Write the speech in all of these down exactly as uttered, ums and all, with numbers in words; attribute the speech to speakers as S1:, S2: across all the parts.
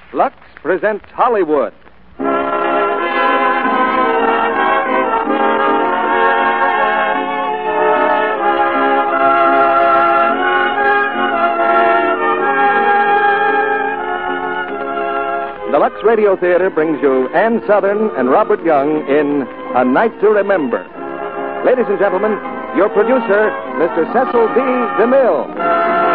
S1: Lux presents Hollywood. The Lux Radio Theater brings you Ann Sothern and Robert Young in A Night to Remember. Ladies and gentlemen, your producer, Mister Cecil B. DeMille.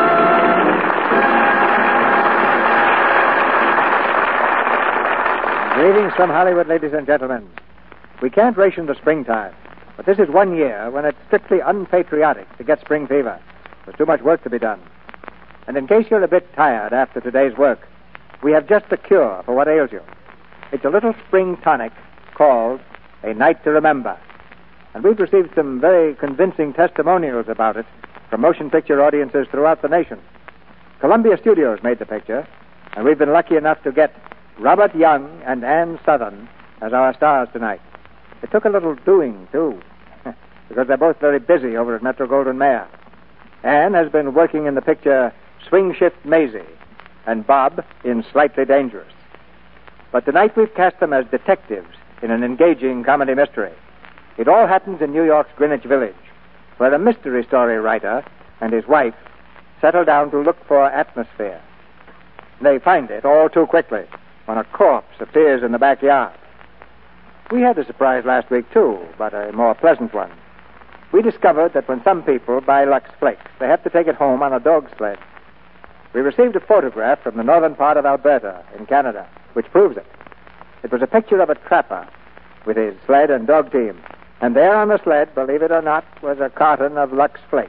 S2: Greetings from Hollywood, ladies and gentlemen. We can't ration the springtime, but this is one year when it's strictly unpatriotic to get spring fever. There's too much work to be done. And in case you're a bit tired after today's work, we have just the cure for what ails you. It's a little spring tonic called A Night to Remember. And we've received some very convincing testimonials about it from motion picture audiences throughout the nation. Columbia Studios made the picture, and we've been lucky enough to get Robert Young and Ann Sothern as our stars tonight. It took a little doing, too, because they're both very busy over at Metro-Goldwyn-Mayer. Ann has been working in the picture Swing Shift Maisie, and Bob in Slightly Dangerous. But tonight we've cast them as detectives in an engaging comedy mystery. It all happens in New York's Greenwich Village, where a mystery story writer and his wife settle down to look for atmosphere. They find it all too quickly when a corpse appears in the backyard. We had a surprise last week, too, but a more pleasant one. We discovered that when some people buy Lux Flakes, they have to take it home on a dog sled. We received a photograph from the northern part of Alberta in Canada, which proves it. It was a picture of a trapper with his sled and dog team. And there on the sled, believe it or not, was a carton of Lux Flakes.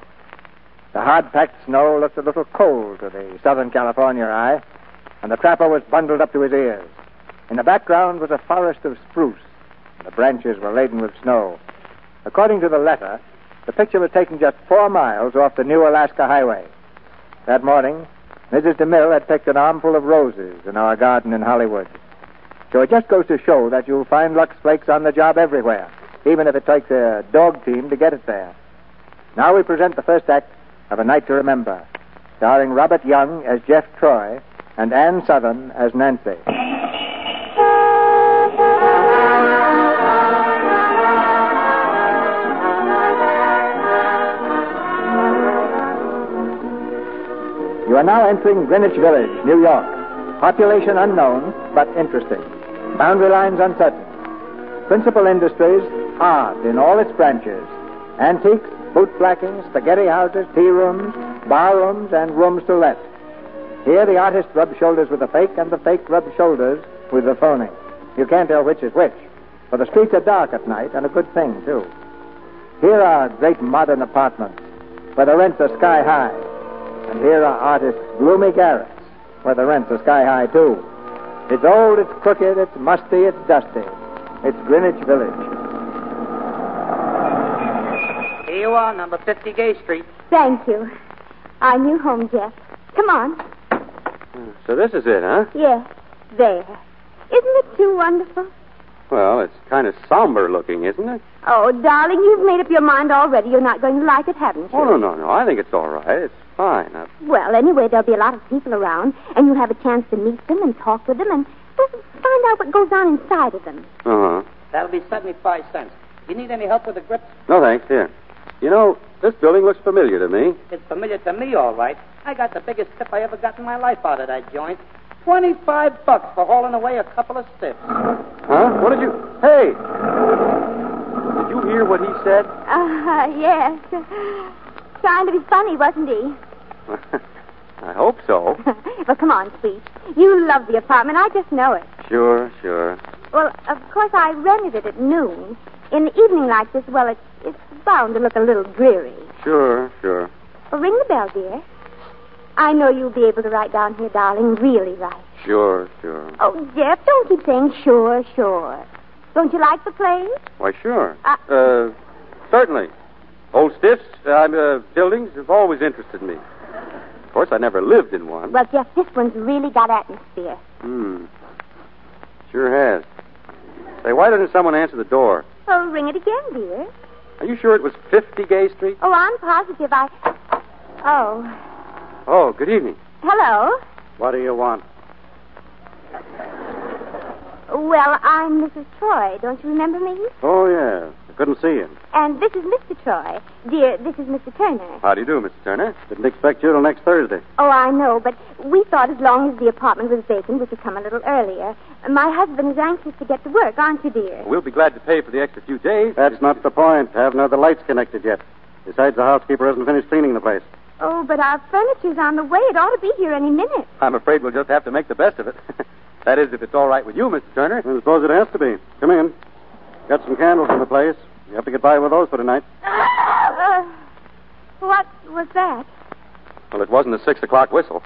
S2: The hard-packed snow looked a little cold to the Southern California eye, and the trapper was bundled up to his ears. In the background was a forest of spruce, and the branches were laden with snow. According to the letter, the picture was taken just four miles off the New Alaska Highway. That morning, Missus DeMille had picked an armful of roses in our garden in Hollywood. So it just goes to show that you'll find Lux Flakes on the job everywhere, even if it takes a dog team to get it there. Now we present the first act of A Night to Remember, starring Robert Young as Jeff Troy and Ann Sothern as Nancy. You are now entering Greenwich Village, New York. Population unknown, but interesting. Boundary lines uncertain. Principal industries, art in all its branches. Antiques, boot blacking, spaghetti houses, tea rooms, bar rooms, and rooms to let. Here the artist rubs shoulders with the fake, and the fake rubs shoulders with the phony. You can't tell which is which, for the streets are dark at night, and a good thing, too. Here are great modern apartments, where the rents are sky high. And here are artists' gloomy garrets, where the rents are sky high, too. It's old, it's crooked, it's musty, it's dusty. It's Greenwich Village.
S3: Here you are, number fifty Gay Street.
S4: Thank you. Our new home, Jeff. Come on.
S5: So this is it, huh?
S4: Yes, there. Isn't it too wonderful?
S5: Well, it's kind of somber looking, isn't it?
S4: Oh, darling, you've made up your mind already. You're not going to like it, haven't you?
S5: Oh, no, no, no. I think it's all right. It's fine. I've...
S4: Well, anyway, there'll be a lot of people around, and you'll have a chance to meet them and talk with them and well, find out what goes on inside of them.
S5: Uh-huh.
S3: That'll be seventy-five cents. You need any help with the grips?
S5: No, thanks. Here. You know, this building looks familiar to me.
S3: It's familiar to me, all right. I got the biggest tip I ever got in my life out of that joint. Twenty-five bucks for hauling away a couple of stiffs.
S5: Huh? What did you... Hey! Did you hear what he said?
S4: Uh, yes. Trying to be funny, wasn't he?
S5: I hope so.
S4: Well, come on, sweet. You love the apartment. I just know it.
S5: Sure, sure.
S4: Well, of course, I rented it at noon. In the evening like this, well, it's, it's bound to look a little dreary.
S5: Sure, sure.
S4: Well, ring the bell, dear. I know you'll be able to write down here, darling, really right.
S5: Sure, sure.
S4: Oh, Jeff, don't keep saying sure, sure. Don't you like the place?
S5: Why, sure.
S4: Uh,
S5: uh certainly. Old stiffs, uh, uh, buildings have always interested me. Of course, I never lived in one.
S4: Well, Jeff, this one's really got atmosphere.
S5: Hmm. Sure has. Say, why doesn't someone answer the door?
S4: Oh, ring it again, dear.
S5: Are you sure it was fifty Gay Street?
S4: Oh, I'm positive I... Oh.
S5: Oh, good evening.
S4: Hello.
S5: What do you want?
S4: Well, I'm Missus Troy. Don't you remember me?
S6: Oh, yeah. I couldn't see you.
S4: And this is Mister Troy. Dear, this is Mister Turner.
S5: How do you do, Mister Turner?
S6: Didn't expect you till next Thursday.
S4: Oh, I know, but we thought as long as the apartment was vacant, we could come a little earlier. My husband is anxious to get to work, aren't you, dear?
S5: We'll be glad to pay for the extra few days.
S6: That's not the point. I haven't had the lights connected yet. Besides, the housekeeper hasn't finished cleaning the place.
S4: Oh, but our furniture's on the way. It ought to be here any minute.
S5: I'm afraid we'll just have to make the best of it. That is, if it's all right with you, Mister Turner.
S6: I suppose it has to be. Come in. Got some candles in the place. You have to get by with those for tonight.
S4: Uh, what was that?
S5: Well, it wasn't a six o'clock whistle.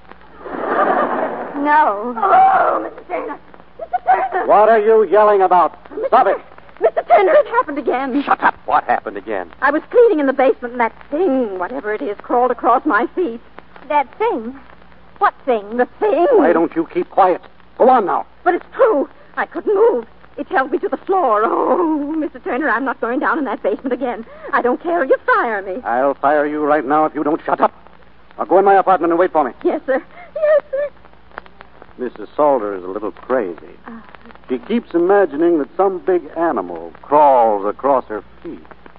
S4: No.
S7: Oh, Mister Turner. Mister Turner.
S6: What are you yelling about? Stop it.
S7: Mister Turner, it happened again.
S5: Shut up. What happened again?
S7: I was cleaning in the basement and that thing, whatever it is, crawled across my feet.
S4: That thing? What thing?
S7: The thing.
S6: Why don't you keep quiet? Go on now.
S7: But it's true. I couldn't move. It held me to the floor. Oh, Mister Turner, I'm not going down in that basement again. I don't care. You fire me.
S6: I'll fire you right now if you don't shut up. Now go in my apartment and wait for me.
S7: Yes, sir. Yes, sir.
S6: Missus Salter is a little crazy. Uh, she keeps imagining that some big animal crawls across her feet.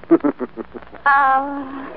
S4: Oh.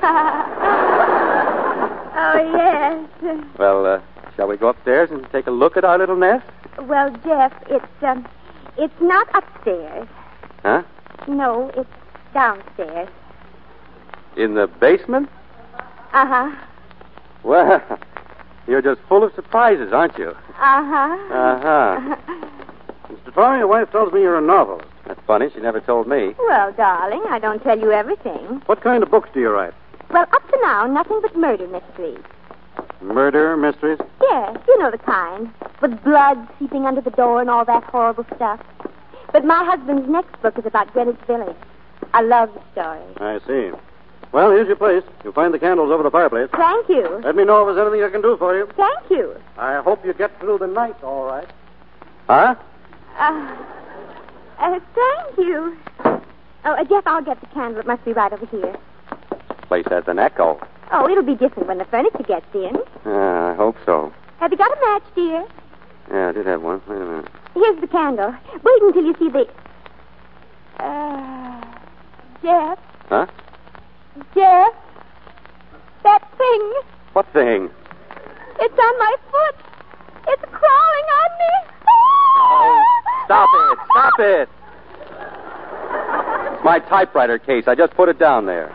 S4: Oh, yes.
S5: Well, uh, shall we go upstairs and take a look at our little nest?
S4: Well, Jeff, it's, um, it's not upstairs.
S5: Huh?
S4: No, it's downstairs.
S5: In the basement?
S4: Uh-huh.
S5: Well, you're just full of surprises, aren't you?
S4: Uh-huh.
S5: Uh-huh.
S6: Mister Troy, your wife tells me you're a novelist.
S5: That's funny. She never told me.
S4: Well, darling, I don't tell you everything.
S6: What kind of books do you write?
S4: Well, up to now, nothing but murder mysteries.
S6: Murder mysteries?
S4: Yes, you know the kind. With blood seeping under the door and all that horrible stuff. But my husband's next book is about Greenwich Village. A love story.
S6: I see. Well, here's your place. You'll find the candles over the fireplace.
S4: Thank you.
S6: Let me know if there's anything I can do for you.
S4: Thank you.
S6: I hope you get through the night all right.
S5: Huh?
S4: Uh, uh thank you. Oh, uh, Jeff, I'll get the candle. It must be right over here.
S5: Place has an echo.
S4: Oh, it'll be different when the furniture gets in.
S5: Uh, I hope so.
S4: Have you got a match, dear?
S5: Yeah, I did have one. Wait a minute.
S4: Here's the candle. Wait until you see the... Uh, Jeff?
S5: Huh?
S4: Jeff? That thing.
S5: What thing?
S4: It's on my foot. It's crawling on me.
S5: Oh, stop it. Stop it. It's my typewriter case. I just put it down there.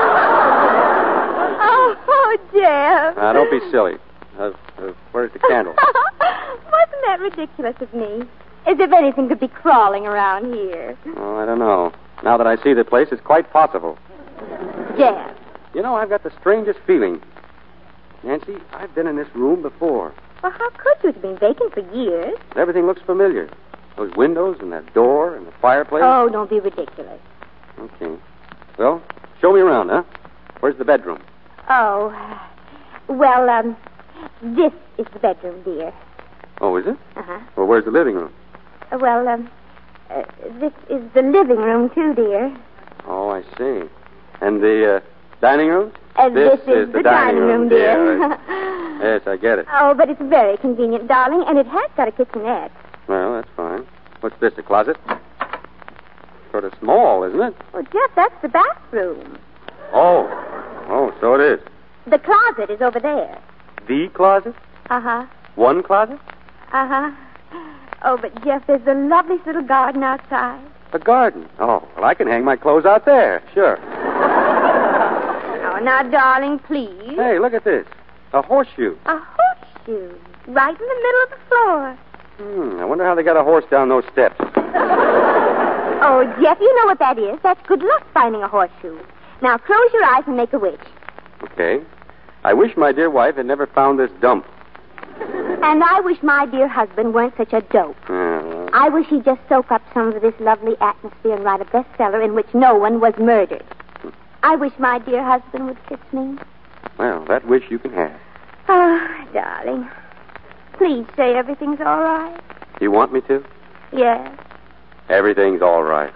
S4: Oh, oh Jeff.
S5: Now, don't be silly. Uh, uh, where's the candle?
S4: Wasn't that ridiculous of me? As if anything could be crawling around here.
S5: Oh, I don't know. Now that I see the place, it's quite possible.
S4: Jeff.
S5: You know, I've got the strangest feeling. Nancy, I've been in this room before.
S4: Well, how could you? It's been vacant for years.
S5: Everything looks familiar. Those windows and that door and the fireplace.
S4: Oh, don't be ridiculous.
S5: Okay. Well, show me around, huh? Where's the bedroom?
S4: Oh, well, um, this is the bedroom, dear.
S5: Oh, is it?
S4: Uh-huh.
S5: Well, where's the living room?
S4: Uh, well, um, uh, this is the living room, too, dear.
S5: Oh, I see. And the uh, dining room?
S4: Uh,
S5: this,
S4: this is,
S5: is
S4: the,
S5: the
S4: dining, dining room, dear.
S5: dear. Yes, I get it.
S4: Oh, but it's very convenient, darling, and it has got a kitchenette.
S5: Well, that's fine. What's this, a closet? Sort of small, isn't it?
S4: Oh, Jeff, that's the bathroom.
S5: Oh. Oh, so it is.
S4: The closet is over there.
S5: The closet?
S4: Uh-huh.
S5: One closet?
S4: Uh-huh. Oh, but, Jeff, there's the loveliest little garden outside.
S5: A garden? Oh, well, I can hang my clothes out there. Sure.
S4: Oh, now, darling, please.
S5: Hey, look at this. A horseshoe.
S4: A horseshoe. Right in the middle of the floor.
S5: Hmm, I wonder how they got a horse down those steps.
S4: Oh, Jeff, you know what that is. That's good luck finding a horseshoe. Now, close your eyes and make a wish.
S5: Okay. I wish my dear wife had never found this dump.
S4: And I wish my dear husband weren't such a dope.
S5: Uh,
S4: I wish he'd just soak up some of this lovely atmosphere and write a bestseller in which no one was murdered. I wish my dear husband would kiss me.
S5: Well, that wish you can have.
S4: Oh, darling. Please say everything's all right.
S5: You want me to?
S4: Yes.
S5: Everything's all right.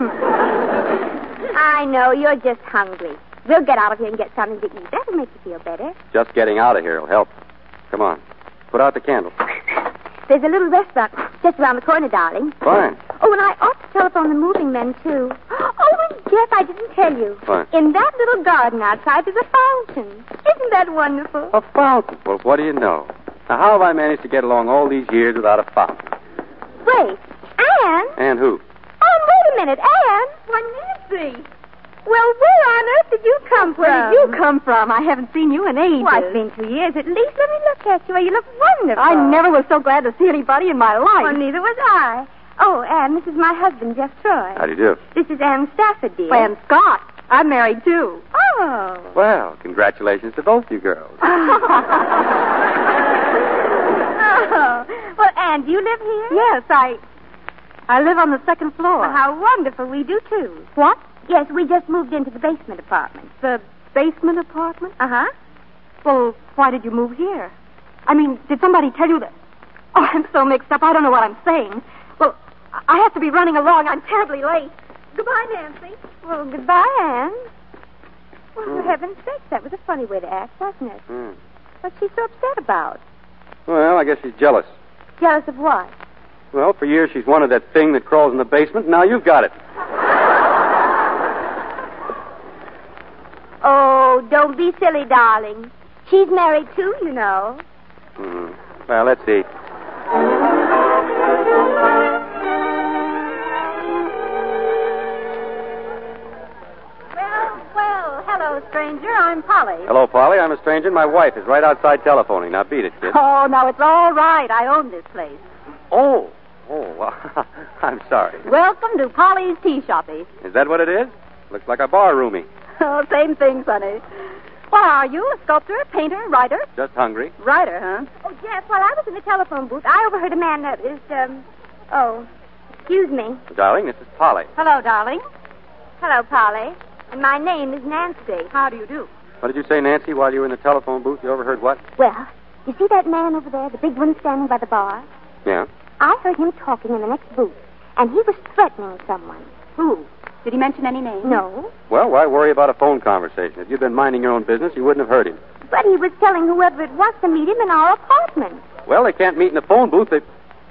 S4: I know. You're just hungry. We'll get out of here and get something to eat. That'll make you feel better.
S5: Just getting out of here will help. Come on. Put out the candle.
S4: There's a little restaurant just around the corner, darling.
S5: Fine.
S4: Oh, and I ought to telephone the moving men, too. Oh, and Jeff, I didn't tell you.
S5: What?
S4: In that little garden outside, there's a fountain. Isn't that wonderful?
S5: A fountain? Well, what do you know? Now, how have I managed to get along all these years without a fountain?
S4: Wait, Anne?
S5: And who?
S4: Anne, wait a minute. Anne? Why, Nancy. Well, where on earth did you come from?
S7: Where did you come from? I haven't seen you in ages.
S4: Why, it's been two years at least. Let me look at you. Well, you look wonderful.
S7: I never was so glad to see anybody in my life.
S4: Well, neither was I. Oh, Anne, this is my husband, Jeff Troy.
S5: How do you do?
S4: This is Anne Stafford, dear.
S7: And Scott. I'm married, too.
S4: Oh.
S5: Well, congratulations to both you girls.
S4: Oh. Well, Anne, do you live here?
S7: Yes, I... I live on the second floor.
S4: Well, how wonderful. We do, too.
S7: What?
S4: Yes, we just moved into the basement apartment.
S7: The basement apartment?
S4: Uh-huh.
S7: Well, why did you move here? I mean, did somebody tell you that... Oh, I'm so mixed up. I don't know what I'm saying. Well, I have to be running along. I'm terribly late. Goodbye, Nancy.
S4: Well, goodbye, Anne. Well, for heaven's sake, that was a funny way to act, wasn't it?
S5: Hmm.
S4: What's she so upset about?
S5: Well, I guess she's jealous.
S4: Jealous of what?
S5: Well, for years she's wanted that thing that crawls in the basement. Now you've got it.
S4: Oh, don't be silly, darling. She's married, too, you know.
S5: Hmm. Well, let's see.
S7: Well, well, hello, stranger. I'm Polly.
S5: Hello, Polly. I'm a stranger, and my wife is right outside telephoning. Now, beat it, kid.
S7: Oh, now it's all right. I own this place.
S5: Oh. Oh, well, I'm sorry.
S7: Welcome to Polly's Tea Shoppy.
S5: Is that what it is? Looks like a bar roomie.
S7: Oh, same thing, Sonny. Why are you? A sculptor, painter, writer?
S5: Just hungry.
S7: Writer, huh?
S4: Oh, Jeff, while I was in the telephone booth, I overheard a man that is, um... Oh, excuse me.
S5: Darling, this is Polly.
S7: Hello, darling.
S4: Hello, Polly. And my name is Nancy.
S7: How do you do?
S5: What did you say, Nancy, while you were in the telephone booth? You overheard what?
S4: Well, you see that man over there, the big one standing by the bar?
S5: Yeah.
S4: I heard him talking in the next booth, and he was threatening someone.
S7: Who? Did he mention any names?
S4: No.
S5: Well, why worry about a phone conversation? If you'd been minding your own business, you wouldn't have heard him.
S4: But he was telling whoever it was to meet him in our apartment.
S5: Well, they can't meet in the phone booth. They...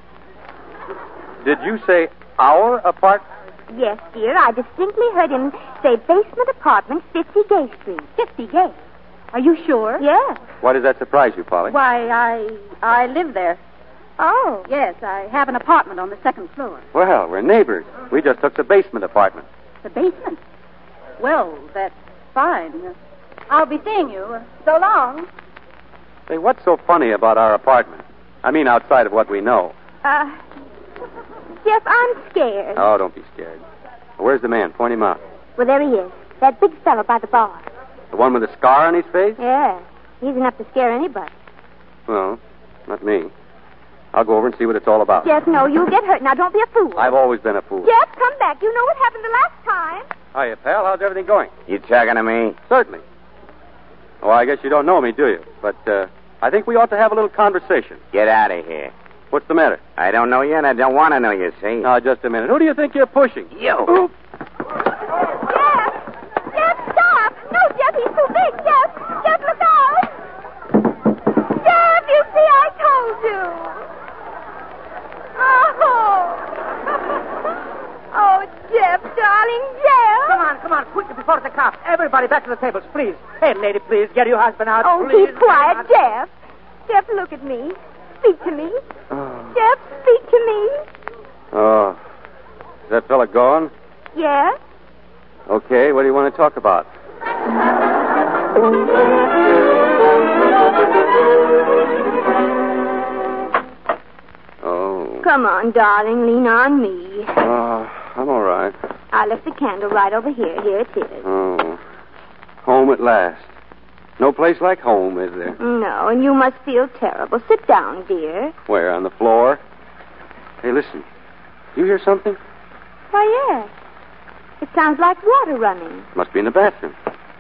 S5: Did you say our apartment?
S4: Yes, dear. I distinctly heard him say basement apartment, fifty Gay Street.
S7: fifty Gay? Are you sure?
S4: Yes.
S5: Why does that surprise you, Polly?
S7: Why, I I live there.
S4: Oh.
S7: Yes, I have an apartment on the second floor.
S5: Well, we're neighbors. We just took the basement apartment.
S7: The basement? Well, that's fine. I'll be seeing you. So long.
S5: Say, what's so funny about our apartment? I mean, outside of what we know.
S4: Uh, Jeff, I'm scared.
S5: Oh, don't be scared. Where's the man? Point him out.
S4: Well, there he is. That big fellow by the bar.
S5: The one with the scar on his face?
S4: Yeah. He's enough to scare anybody.
S5: Well, not me. I'll go over and see what it's all about.
S4: Jeff, no, you'll get hurt. Now, don't be a fool.
S5: I've always been a fool.
S4: Jeff, come back. You know what happened the last time.
S5: Hiya, pal. How's everything going?
S6: You talking to me?
S5: Certainly. Oh, I guess you don't know me, do you? But uh, I think we ought to have a little conversation.
S6: Get out of here.
S5: What's the matter?
S6: I don't know you, and I don't want to know you, see?
S5: Now, just a minute. Who do you think you're pushing?
S6: You.
S5: Oop.
S4: Jeff! Jeff, stop! No, Jeff, he's too big. Jeff! Jeff, look out! Jeff, you see, I told you. Oh! Oh, Jeff, darling, Jeff!
S2: Come on, come on, quick before the cops. Everybody back to the tables, please. Hey, lady, please, get your husband out.
S4: Oh,
S2: please.
S4: keep quiet, Jeff. Jeff, look at me. Speak to me.
S5: Oh.
S4: Jeff, speak to me.
S5: Oh. Is that fella gone?
S4: Yeah?
S5: Okay, what do you want to talk about? Oh.
S4: Come on, darling, lean on me.
S5: Oh, I'm all right.
S4: I left the candle right over here. Here it is.
S5: Oh. Home at last. No place like home, is there?
S4: No, and you must feel terrible. Sit down, dear.
S5: Where, on the floor? Hey, listen. You hear something?
S4: Why, yes. It sounds like water running.
S5: Must be in the bathroom.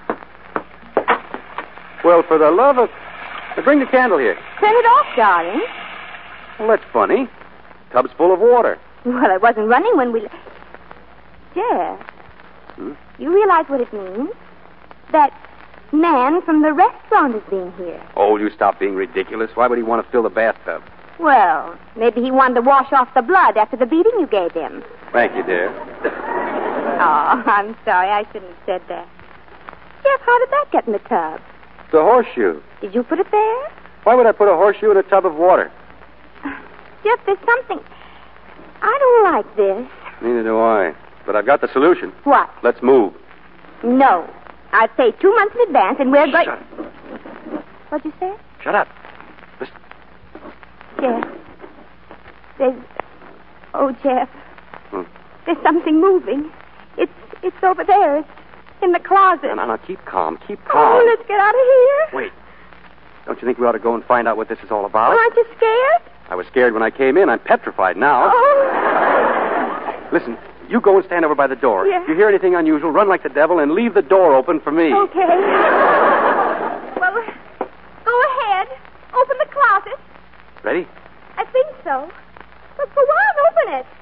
S5: Well, for the love of... Now, bring the candle here.
S4: Turn it off, darling.
S5: Well, that's funny. Tub's full of water.
S4: Well, it wasn't running when we... Jeff,
S5: Hmm?
S4: you realize what it means? That man from the restaurant is being here.
S5: Oh, you stop being ridiculous. Why would he want to fill the bathtub?
S4: Well, maybe he wanted to wash off the blood after the beating you gave him.
S5: Thank you, dear.
S4: Oh, I'm sorry. I shouldn't have said that. Jeff, how did that get in the tub?
S5: The horseshoe.
S4: Did you put it there?
S5: Why would I put a horseshoe in a tub of water?
S4: Jeff, there's something... I don't like this.
S5: Neither do I. But I've got the solution.
S4: What?
S5: Let's move.
S4: No. I'd say two months in advance, and we're going...
S5: Shut up.
S4: What'd you say?
S5: Shut up. Listen.
S4: Jeff. There's... Oh, Jeff.
S5: Hmm.
S4: There's something moving. It's it's over there. It's in the closet.
S5: No, no, no. Keep calm. Keep calm.
S4: Oh, let's get out of here.
S5: Wait. Don't you think we ought to go and find out what this is all about?
S4: Well, aren't you scared?
S5: I was scared when I came in. I'm petrified now.
S4: Oh.
S5: Listen, you go and stand over by the door.
S4: Yeah.
S5: If you hear anything unusual, run like the devil and leave the door open for me.
S4: Okay. Well, go ahead. Open the closet.
S5: Ready?
S4: I think so. But go on, open it.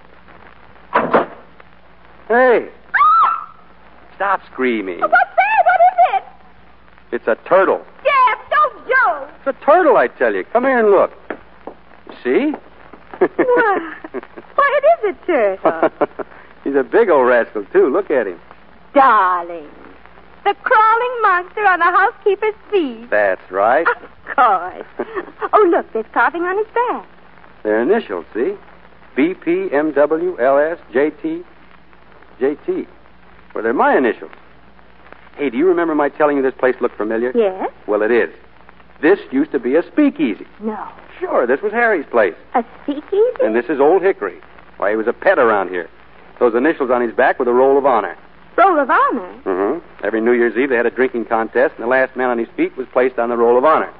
S5: Hey,
S4: Ah!
S5: stop screaming.
S4: What's there? What is it?
S5: It's a turtle.
S4: Jeff, don't joke.
S5: It's a turtle, I tell you. Come here and look. See?
S4: Why, why, it is a turtle.
S5: He's a big old rascal, too. Look at him.
S4: Darling. The crawling monster on the housekeeper's feet.
S5: That's right.
S4: Of course. Oh, look, there's carving on his back.
S5: They're initials, see? B P, M W, L S, J T, J T. Well, they're my initials. Hey, do you remember my telling you this place looked familiar?
S4: Yes?
S5: Well, it is. This used to be a speakeasy.
S4: No.
S5: Sure, this was Harry's place.
S4: A speakeasy?
S5: And this is Old Hickory. Why, he was a pet around here. Those initials on his back were the Roll of Honor.
S4: Roll of Honor?
S5: Mm-hmm. Every New Year's Eve, they had a drinking contest, and the last man on his feet was placed on the Roll of Honor.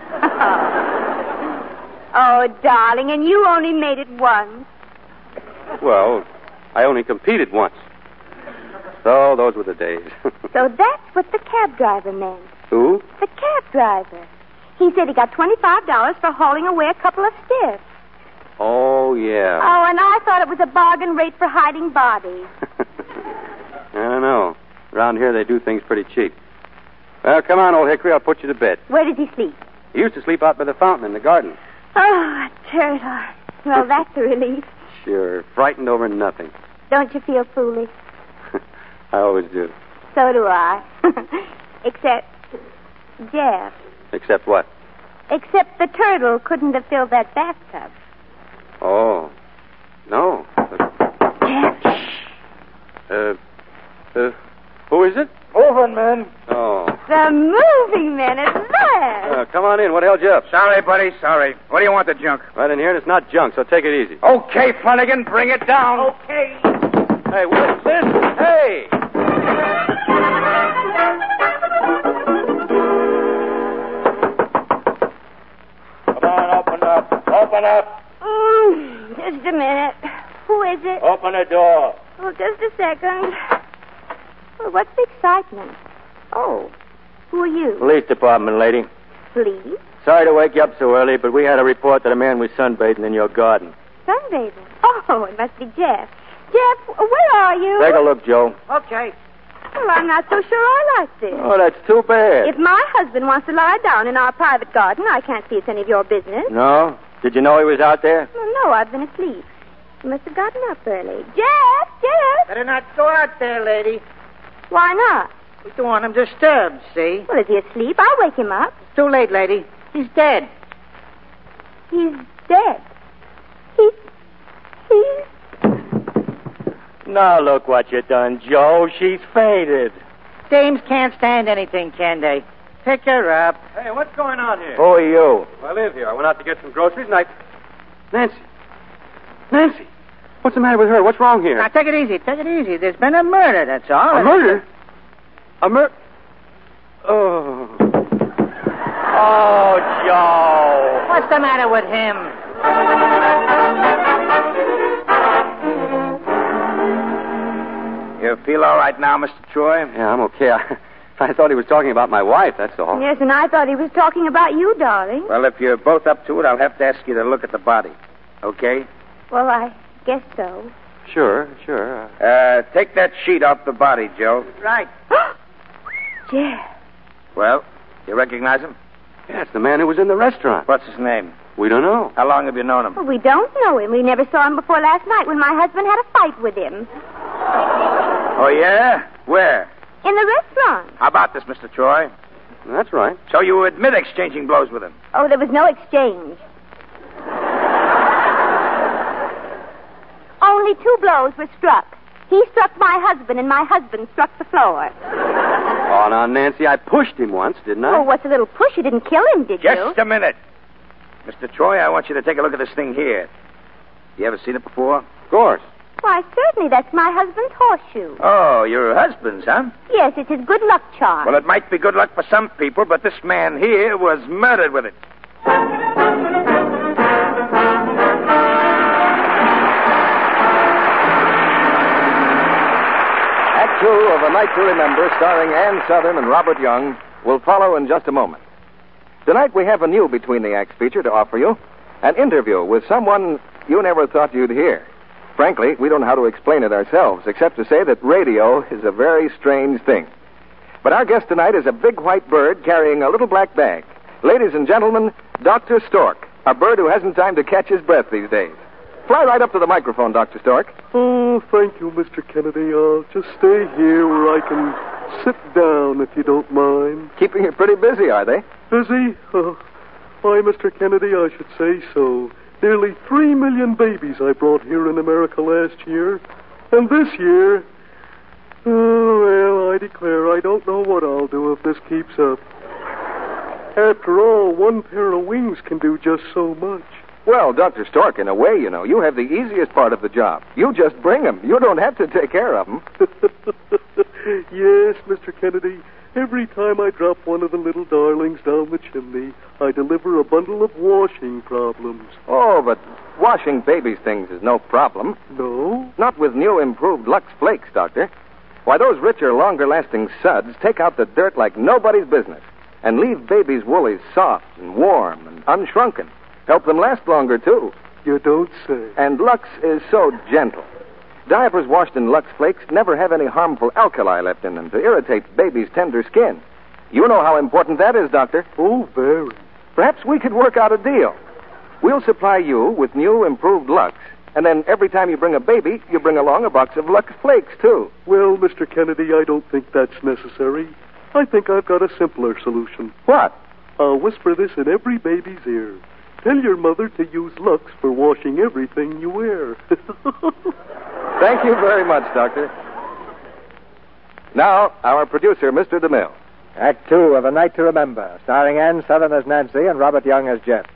S4: Oh, darling, and you only made it once.
S5: Well, I only competed once. So, those were the days.
S4: So that's what the cab driver meant.
S5: Who?
S4: The cab driver. He said he got twenty-five dollars for hauling away a couple of stiffs.
S5: Oh, yeah.
S4: Oh, and I thought it was a bargain rate for hiding bodies.
S5: I don't know. Around here, they do things pretty cheap. Well, come on, Old Hickory. I'll put you to bed.
S4: Where did he sleep?
S5: He used to sleep out by the fountain in the garden.
S4: Oh, a turtle. Well, that's a relief.
S5: Sure. Frightened over nothing.
S4: Don't you feel foolish?
S5: I always do.
S4: So do I. Except Jeff.
S5: Except what?
S4: Except the turtle couldn't have filled that bathtub.
S5: Oh. No.
S4: Jeff.
S5: Uh, uh, who is it?
S2: Moving, men.
S5: Oh.
S4: The moving men at last.
S5: Uh, come on in. What held you up?
S2: Sorry, buddy, sorry. What do you want the junk?
S5: Right in here, and it's not junk, so take it easy.
S2: Okay, Flanagan, bring it down.
S3: Okay.
S5: Hey, what's this? Hey!
S3: Come on, open up. Open up.
S4: Mm, just a minute. Who is it?
S3: Open the door.
S4: Oh, just a second. Well, what's the excitement? Oh, who are you?
S1: Police department, lady.
S4: Police?
S1: Sorry to wake you up so early, but we had a report that a man was sunbathing in your garden.
S4: Sunbathing? Oh, it must be Jeff. Jeff, where are you?
S1: Take a look, Joe.
S3: Okay.
S4: Well, I'm not so sure I like this.
S1: Oh, that's too bad.
S4: If my husband wants to lie down in our private garden, I can't see it's any of your business.
S1: No? Did you know he was out there?
S4: Well, no, I've been asleep. You must have gotten up early. Jeff! Jeff!
S3: Better not go out there, lady.
S4: Why not?
S3: We don't want him disturbed, see?
S4: Well, is he asleep? I'll wake him up.
S3: It's too late, lady. He's dead.
S4: He's dead. He's... He's...
S1: Now look what you done, Joe. She's fainted.
S3: Dames can't stand anything, can they? Pick her up.
S5: Hey, what's going on here?
S1: Who are you?
S5: I live here. I went out to get some groceries, and I... Nancy. Nancy. What's the matter with her? What's wrong here?
S3: Now, take it easy. Take it easy. There's been a murder, that's all.
S5: A murder? A murder? Oh.
S1: Oh, Joe.
S3: What's the matter with him?
S2: You feel all right now, Mister Troy?
S5: Yeah, I'm okay. I, I thought he was talking about my wife, that's all.
S4: Yes, and I thought he was talking about you, darling.
S2: Well, if you're both up to it, I'll have to ask you to look at the body. Okay?
S4: Well, I guess so.
S5: Sure, sure.
S2: Uh, take that sheet off the body, Joe.
S3: Right.
S4: Jeff.
S2: Well, you recognize him?
S5: Yeah, it's the man who was in the restaurant.
S2: What's his name?
S5: We don't know.
S8: How long have you known him?
S4: Well, we don't know him. We never saw him before last night when my husband had a fight with him.
S8: Oh, yeah? Where?
S4: In the restaurant.
S8: How about this, Mister Troy?
S5: That's right.
S8: So you admit exchanging blows with him?
S4: Oh, there was no exchange. Only two blows were struck. He struck my husband, and my husband struck the floor.
S5: Oh, now, Nancy, I pushed him once, didn't I?
S4: Oh, what's a little push? You didn't kill him, did you?
S8: Just a minute. Mister Troy, I want you to take a look at this thing here. You ever seen it before?
S5: Of course.
S4: Why, certainly. That's my husband's horseshoe.
S8: Oh, your husband's, huh?
S4: Yes, it's his good luck charm.
S8: Well, it might be good luck for some people, but this man here was murdered with it.
S1: Act two of A Night to Remember, starring Ann Southern and Robert Young, will follow in just a moment. Tonight we have a new Between the Acts feature to offer you, an interview with someone you never thought you'd hear. Frankly, we don't know how to explain it ourselves, except to say that radio is a very strange thing. But our guest tonight is a big white bird carrying a little black bag. Ladies and gentlemen, Doctor Stork, a bird who hasn't time to catch his breath these days. Fly right up to the microphone, Doctor Stork.
S9: Oh, thank you, Mister Kennedy. I'll just stay here where I can sit down, if you don't mind.
S1: Keeping you pretty busy, are they?
S9: Busy? Uh, why, Mister Kennedy, I should say so. Nearly three million babies I brought here in America last year. And this year, oh, well, I declare I don't know what I'll do if this keeps up. After all, one pair of wings can do just so much.
S1: Well, Doctor Stork, in a way, you know, you have the easiest part of the job. You just bring them. You don't have to take care of them.
S9: Yes, Mister Kennedy. Every time I drop one of the little darlings down the chimney, I deliver a bundle of washing problems.
S1: Oh, but washing babies' things is no problem.
S9: No?
S1: Not with new improved Lux Flakes, Doctor. Why, those richer, longer-lasting suds take out the dirt like nobody's business and leave babies' woolies soft and warm and unshrunken. Help them last longer, too.
S9: You don't say.
S1: And Lux is so gentle. Diapers washed in Lux Flakes never have any harmful alkali left in them to irritate baby's tender skin. You know how important that is, Doctor.
S9: Oh, very.
S1: Perhaps we could work out a deal. We'll supply you with new improved Lux, and then every time you bring a baby, you bring along a box of Lux Flakes, too.
S9: Well, Mister Kennedy, I don't think that's necessary. I think I've got a simpler solution.
S1: What?
S9: I'll whisper this in every baby's ear. Tell your mother to use Lux for washing everything you wear.
S1: Thank you very much, Doctor. Now, our producer, Mister DeMille.
S2: Act two of A Night to Remember, starring Ann Southern as Nancy and Robert Young as Jeff.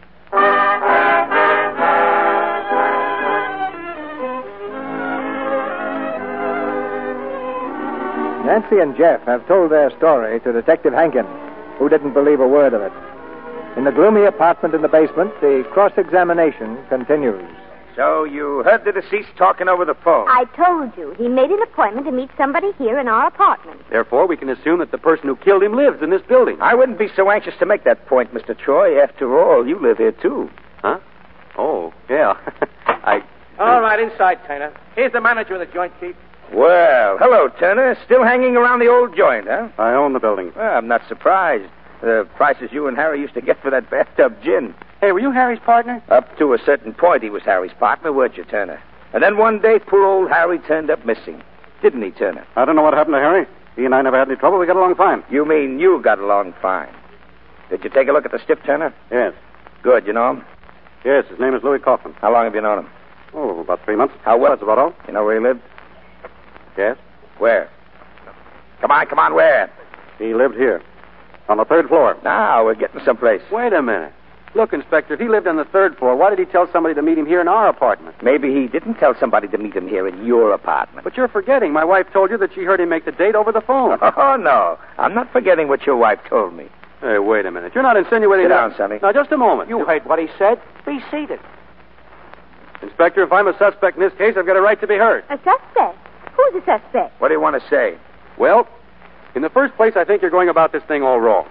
S2: Nancy and Jeff have told their story to Detective Hankin, who didn't believe a word of it. In the gloomy apartment in the basement, the cross-examination continues.
S8: So you heard the deceased talking over the phone?
S4: I told you. He made an appointment to meet somebody here in our apartment.
S5: Therefore, we can assume that the person who killed him lives in this building.
S8: I wouldn't be so anxious to make that point, Mister Troy. After all, you live here, too.
S5: Huh? Oh, yeah. I...
S3: All right, inside, Turner. Here's the manager of the joint, Chief.
S8: Well, hello, Turner. Still hanging around the old joint, huh?
S6: I own the building.
S8: Well, I'm not surprised. The prices you and Harry used to get for that bathtub gin.
S3: Hey, were you Harry's partner?
S8: Up to a certain point, he was Harry's partner, weren't you, Turner? And then one day, poor old Harry turned up missing. Didn't he, Turner?
S6: I don't know what happened to Harry. He and I never had any trouble. We got along fine.
S8: You mean you got along fine? Did you take a look at the stiff, Turner?
S6: Yes.
S8: Good. You know him?
S6: Yes, his name is Louis Kaufman.
S8: How long have you known him?
S6: Oh, about three months.
S8: How well?
S6: That's about all.
S8: You know where he lived?
S6: Yes.
S8: Where? Come on, come on, where?
S6: He lived here. On the third floor.
S8: Now, we're getting someplace.
S5: Wait a minute. Look, Inspector, if he lived on the third floor, why did he tell somebody to meet him here in our apartment?
S8: Maybe he didn't tell somebody to meet him here in your apartment.
S5: But you're forgetting. My wife told you that she heard him make the date over the phone.
S8: Oh, no. I'm not forgetting what your wife told me.
S5: Hey, wait a minute. You're not insinuating...
S8: Sit
S5: that...
S8: down, Sonny.
S5: Now, just a moment.
S3: You heard what he said. Be seated.
S5: Inspector, if I'm a suspect in this case, I've got a right to be heard.
S4: A suspect? Who's a suspect?
S8: What do you want to say?
S5: Well, in the first place, I think you're going about this thing all wrong.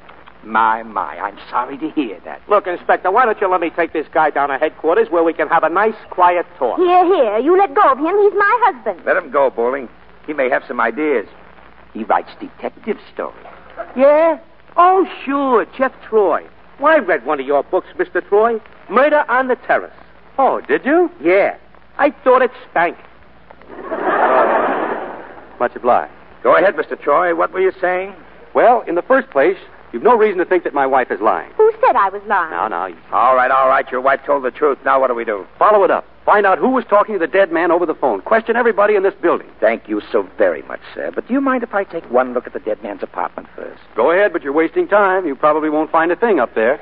S3: My, my, I'm sorry to hear that. Look, Inspector, why don't you let me take this guy down to headquarters where we can have a nice, quiet talk?
S4: Here, here. You let go of him. He's my husband.
S8: Let him go, Bowling. He may have some ideas.
S3: He writes detective stories. Yeah? Oh, sure, Jeff Troy. Well, I read one of your books, Mister Troy.
S5: Murder on the terrace. Oh, did you? Yeah. I thought it stank. Oh, much obliged.
S8: Go ahead, Mister Troy. What were you saying?
S5: Well, in the first place, you've no reason to think that my wife is lying.
S4: Who said I was lying?
S5: No, no. You...
S8: All right, all right. Your wife told the truth. Now what do we do?
S5: Follow it up. Find out who was talking to the dead man over the phone. Question everybody in this building.
S8: Thank you so very much, sir. But do you mind if I take one look at the dead man's apartment first?
S5: Go ahead, but you're wasting time. You probably won't find a thing up there.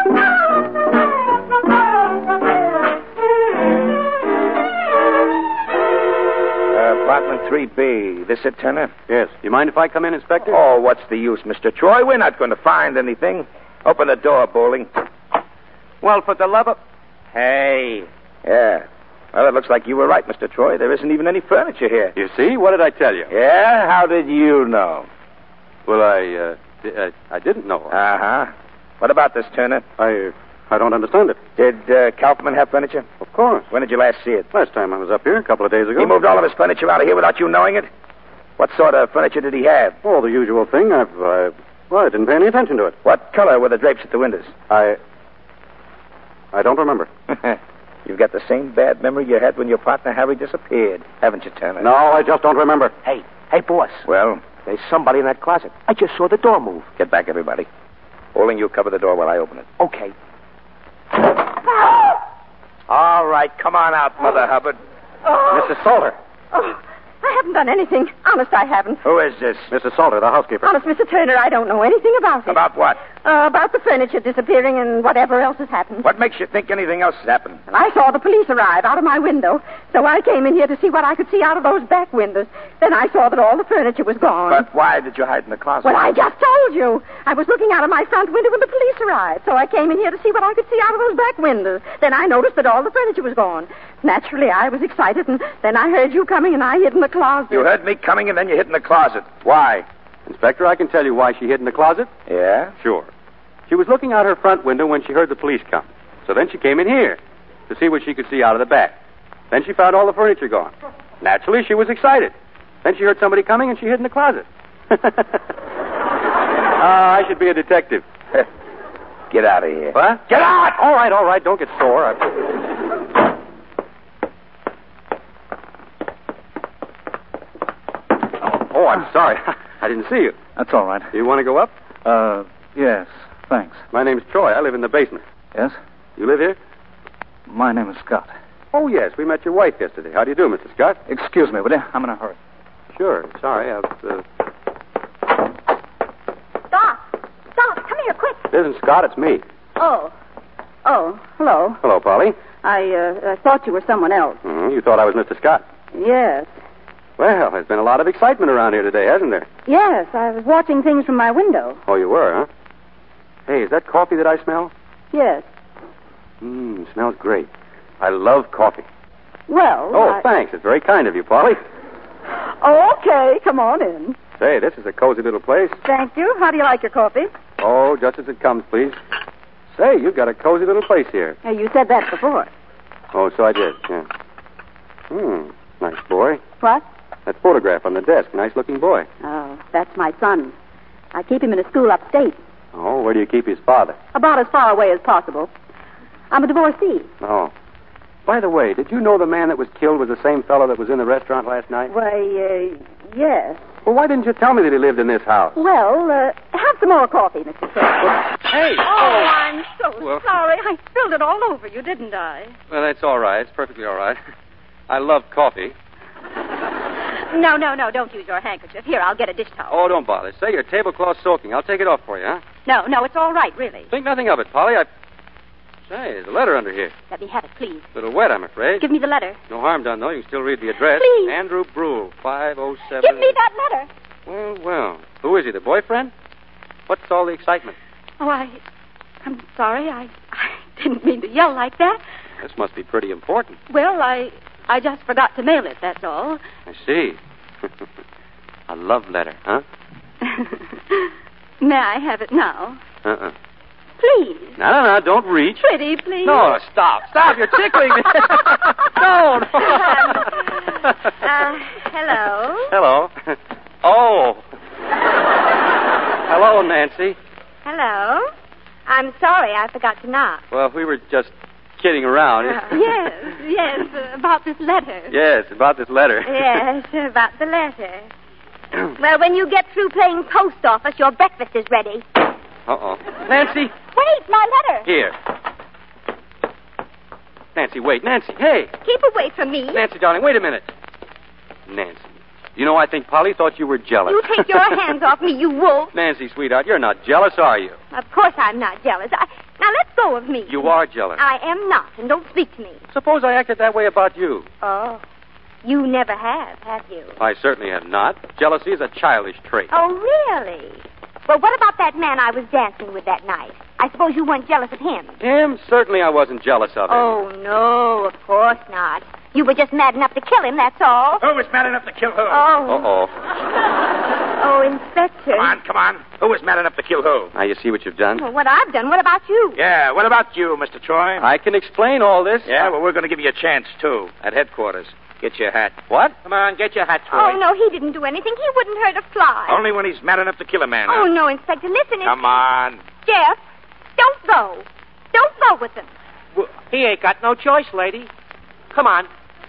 S8: Uh, apartment three B. This it, Turner?
S5: Yes. You mind if I come in, Inspector?
S8: Oh, what's the use, Mister Troy? We're not going to find anything. Open the door, Bowling.
S5: Well, for the love of...
S8: Hey. Yeah. Well, it looks like you were right, Mister Troy. There isn't even any furniture here.
S5: You see? What did I tell you?
S8: Yeah? How did you know?
S5: Well, I, uh, di- I, I didn't know.
S8: Uh-huh. What about this, Turner?
S5: I, I don't understand it.
S8: Did uh, Kaufman have furniture?
S5: Of course.
S8: When did you last see it?
S5: Last time I was up here, a couple of days ago.
S8: He moved all of his furniture out of here without you knowing it? What sort of furniture did he have?
S5: Oh, the usual thing. I've, I, well, I didn't pay any attention to it.
S8: What color were the drapes at the windows?
S5: I, I don't remember.
S8: You've got the same bad memory you had when your partner Harry disappeared, haven't you, Turner?
S5: No, I just don't remember.
S10: Hey, hey, boss.
S8: Well?
S10: There's somebody in that closet. I just saw the door move.
S8: Get back, everybody. Bowling, you cover the door while I open it.
S10: Okay.
S8: All right, come on out, Mother Hubbard.
S7: Oh.
S5: Missus Salter.
S7: Oh, I haven't done anything. Honest, I haven't.
S8: Who is this?
S5: Missus Salter, the housekeeper.
S7: Honest, Mister Turner, I don't know anything about it.
S8: About what?
S7: Uh, about the furniture disappearing and whatever else has happened.
S8: What makes you think anything else has happened?
S7: Well, I saw the police arrive out of my window, so I came in here to see what I could see out of those back windows. Then I saw that all the furniture was gone.
S8: But why did you hide in the closet?
S7: Well, I just told you. I was looking out of my front window when the police arrived, so I came in here to see what I could see out of those back windows. Then I noticed that all the furniture was gone. Naturally, I was excited, and then I heard you coming, and I hid in the closet.
S8: You heard me coming, and then you hid in the closet. Why?
S5: Inspector, I can tell you why she hid in the closet.
S8: Yeah?
S5: Sure. She was looking out her front window when she heard the police come. So then she came in here to see what she could see out of the back. Then she found all the furniture gone. Naturally, she was excited. Then she heard somebody coming, and she hid in the closet. Ah, I should be a detective.
S8: Get out of here.
S5: What? Get out! All right, all right. Don't get sore. I... Oh, I'm sorry. I didn't see you.
S11: That's all right.
S5: You want to go up?
S11: Uh, yes, thanks.
S5: My name's Troy. I live in the basement.
S11: Yes?
S5: You live here?
S11: My name is Scott.
S5: Oh, yes. We met your wife yesterday. How do you do, Mister Scott?
S11: Excuse me, will you? I'm in a hurry.
S5: Sure. Sorry. I've, uh...
S7: Stop! Stop! Come here, quick!
S5: It isn't Scott. It's me.
S12: Oh. Oh, hello.
S5: Hello, Polly.
S12: I, uh, I thought you were someone else.
S5: Mm-hmm. You thought I was Mister Scott.
S12: Yes.
S5: Well, there's been a lot of excitement around here today, hasn't there?
S12: Yes, I was watching things from my window.
S5: Oh, you were, huh? Hey, is that coffee that I smell?
S12: Yes.
S5: Mmm, smells great. I love coffee.
S12: Well,
S5: Oh,
S12: I...
S5: thanks. It's very kind of you, Polly.
S12: Okay, come on in.
S5: Say, this is a cozy little place.
S12: Thank you. How do you like your coffee?
S5: Oh, just as it comes, please. Say, you've got a cozy little place here.
S12: Uh, you said that before.
S5: Oh, so I did, yeah. Hmm, nice boy.
S12: What?
S5: That photograph on the desk, nice-looking boy.
S12: Oh, that's my son. I keep him in a school upstate.
S5: Oh, where do you keep his father?
S12: About as far away as possible. I'm a divorcee.
S5: Oh. By the way, did you know the man that was killed was the same fellow that was in the restaurant last night?
S12: Why, uh, yes.
S5: Well, why didn't you tell me that he lived in this house?
S12: Well, uh, have some more coffee, Mister Turner.
S5: Hey!
S7: Oh, I'm so
S5: Well-
S7: sorry. I spilled it all over you, didn't I?
S5: Well, that's all right. It's perfectly all right. I love coffee.
S7: No, no, no. Don't use your handkerchief. Here, I'll get a dish towel.
S5: Oh, don't bother. Say your tablecloth's soaking. I'll take it off for you, huh?
S7: No, no, it's all right, really.
S5: Think nothing of it, Polly. I... Say, there's a letter under here.
S7: Let me have it, please.
S5: A little wet, I'm afraid.
S7: Give me the letter.
S5: No harm done, though. You can still read the address.
S7: Please.
S5: Andrew Brule, five oh seven...
S7: Give me that letter.
S5: Well, well. Who is he, the boyfriend? What's all the excitement?
S7: Oh, I... I'm sorry. I, I didn't mean to yell like that.
S5: This must be pretty important.
S7: Well, I... I just forgot to mail it, that's all.
S5: I see. A love letter, huh?
S7: May I have it now?
S5: Uh-uh.
S7: Please.
S5: No, no, no, don't reach.
S7: Pretty, please.
S5: No, stop. Stop, you're tickling me. No, no.
S4: Uh, hello?
S5: Hello. Oh. Hello, Nancy.
S4: Hello? I'm sorry, I forgot to knock.
S5: Well, we were just kidding around.
S4: Uh, yes, yes, uh, about this letter.
S5: Yes, about this letter.
S4: Yes, about the letter. Well, when you get through playing post office, your breakfast is ready.
S5: Uh-oh. Nancy!
S4: Wait, my letter.
S5: Here. Nancy, wait. Nancy, hey.
S4: Keep away from me.
S5: Nancy, darling, wait a minute. Nancy, you know, I think Polly thought you were jealous.
S4: You take your hands off me, you wolf.
S5: Nancy, sweetheart, you're not jealous, are you?
S4: Of course I'm not jealous. I... Now, let go of me.
S5: You are jealous.
S4: I am not, and don't speak to me.
S5: Suppose I acted that way about you.
S4: Oh. You never have, have you?
S5: I certainly have not. Jealousy is a childish trait.
S4: Oh, really? Well, what about that man I was dancing with that night? I suppose you weren't jealous of him.
S5: Him? Certainly I wasn't jealous of him.
S4: Oh, no, of course not. You were just mad enough to kill him, that's all.
S8: Who was mad enough to kill who?
S4: Oh.
S5: Uh-oh.
S4: Oh, Inspector.
S8: Come on, come on. Who was mad enough to kill who?
S5: Now, you see what you've done?
S4: Well, what I've done. What about you?
S8: Yeah, what about you, Mister Troy?
S5: I can explain all this.
S8: Yeah, well, we're going to give you a chance, too. At headquarters. Get your hat.
S5: What?
S8: Come on, get your hat, Troy.
S4: Oh, no, he didn't do anything. He wouldn't hurt a fly.
S8: Only when he's mad enough to kill a man,
S4: Oh,
S8: huh?
S4: no, Inspector, listen.
S8: Come on.
S4: Jeff, don't go. Don't go with him.
S10: Well, he ain't got no choice, lady. Come on.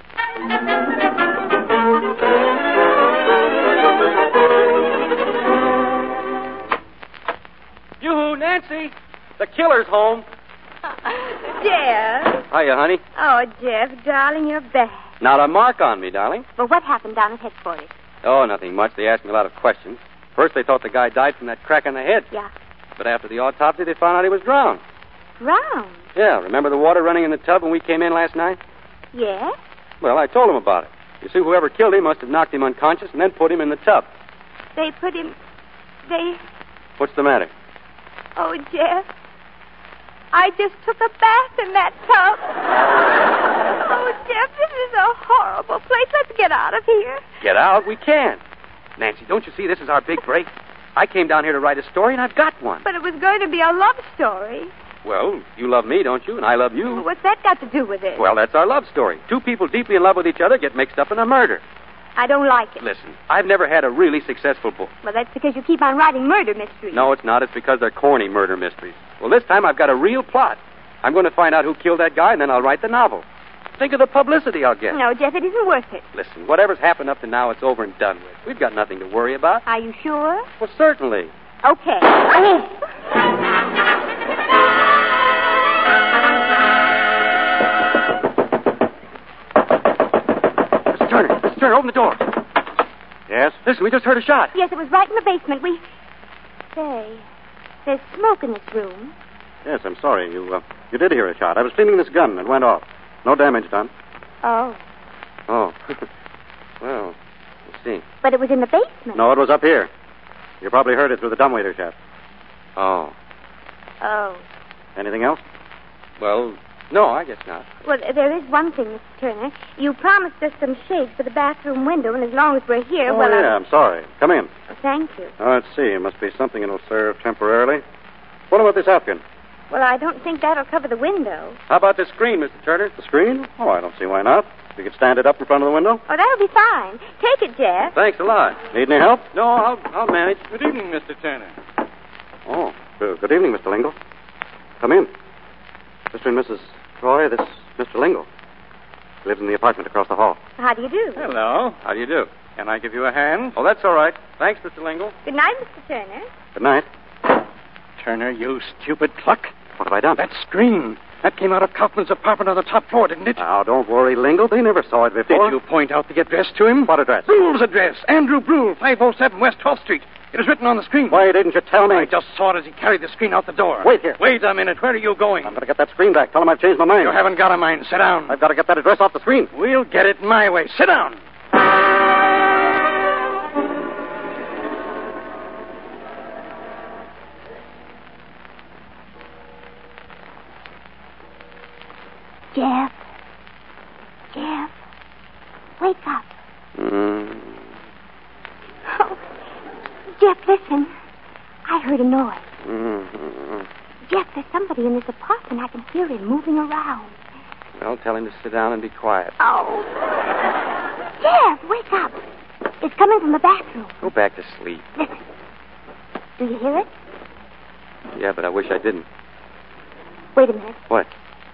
S5: Yoo-hoo, Nancy. The killer's home.
S4: Jeff.
S5: Hiya, honey.
S4: Oh, Jeff, darling, you're back.
S5: Not a mark on me, darling.
S4: Well, what happened down at headquarters?
S5: Oh, nothing much. They asked me a lot of questions. First, they thought the guy died from that crack on the head.
S4: Yeah.
S5: But after the autopsy, they found out he was drowned.
S4: Drowned?
S5: Yeah, remember the water running in the tub when we came in last night?
S4: Yes?
S5: Well, I told him about it. You see, whoever killed him must have knocked him unconscious and then put him in the tub.
S4: They put him... They...
S5: What's the matter?
S4: Oh, Jeff. I just took a bath in that tub. Oh, Jeff, this is a horrible place. Let's get out of here.
S5: Get out? We can't. Nancy, don't you see this is our big break? I came down here to write a story, and I've got one.
S4: But it was going to be a love story.
S5: Well, you love me, don't you? And I love you.
S4: Well, what's that got to do with it?
S5: Well, that's our love story. Two people deeply in love with each other get mixed up in a murder.
S4: I don't like it.
S5: Listen, I've never had a really successful book.
S4: Well, that's because you keep on writing murder mysteries.
S5: No, it's not. It's because they're corny murder mysteries. Well, this time I've got a real plot. I'm going to find out who killed that guy, and then I'll write the novel. Think of the publicity I'll get.
S4: No, Jeff, it isn't worth it.
S5: Listen, whatever's happened up to now, it's over and done with. We've got nothing to worry about.
S4: Are you sure?
S5: Well, certainly.
S4: Okay.
S5: Mister Turner, Mister Turner, open the door.
S6: Yes?
S5: Listen, we just heard a shot.
S4: Yes, it was right in the basement. We... Say, there's smoke in this room.
S6: Yes, I'm sorry. You, uh, you did hear a shot. I was cleaning this gun and it went off. No damage done.
S4: Oh.
S5: Oh. Well, let's see.
S4: But it was in the basement.
S6: No, it was up here. You probably heard it through the dumbwaiter shaft.
S5: Oh.
S4: Oh.
S6: Anything else?
S5: Well, no, I guess not.
S4: Well, there is one thing, Mister Turner. You promised us some shades for the bathroom window, and as long as we're here,
S6: Oh,
S4: well,
S6: yeah,
S4: I'm...
S6: I'm sorry. Come in.
S4: Oh, thank you.
S6: Oh, let's see. It must be something that'll serve temporarily. What about this napkin?
S4: Well, I don't think that'll cover the window.
S5: How about the screen, Mister Turner?
S6: The screen? Oh, I don't see why not. You could stand it up in front of the window.
S4: Oh, that'll be fine. Take it, Jeff.
S5: Thanks a lot.
S6: Need any help?
S5: No, I'll, I'll manage.
S11: Good evening, Mister Turner.
S6: Oh, good, good evening, Mister Lingle. Come in. Mister and Missus Troy, this is Mister Lingle. He lives in the apartment across the hall.
S4: How do you do?
S11: Hello.
S5: How do you do?
S11: Can I give you a hand?
S5: Oh, that's all right. Thanks, Mister Lingle.
S4: Good night, Mister Turner.
S6: Good night.
S11: Turner, you stupid cluck.
S6: What have I done?
S11: That screen. That came out of Kaufman's apartment on the top floor, didn't it?
S6: Now, don't worry, Lingle. They never saw it before.
S11: Did you point out the address to him?
S6: What address?
S11: Brule's address. Andrew Brule, five oh seven West twelfth Street. It was written on the screen.
S6: Why didn't you tell me?
S11: I just saw it as he carried the screen out the door.
S6: Wait here.
S11: Wait a minute. Where are you going?
S6: I'm going to get that screen back. Tell him I've changed my mind.
S11: You haven't got a mind. Sit down.
S6: I've got to get that address off the screen.
S11: We'll get it my way. Sit down.
S4: Jeff. Jeff. Wake up.
S6: Mm.
S4: Oh. Jeff, listen. I heard a noise.
S6: Mm-hmm.
S4: Jeff, there's somebody in this apartment. I can hear him moving around.
S5: Well, tell him to sit down and be quiet.
S4: Oh. Jeff, wake up. It's coming from the bathroom.
S5: Go back to sleep.
S4: Listen. Do you hear it?
S5: Yeah, but I wish I didn't.
S4: Wait a minute.
S5: What?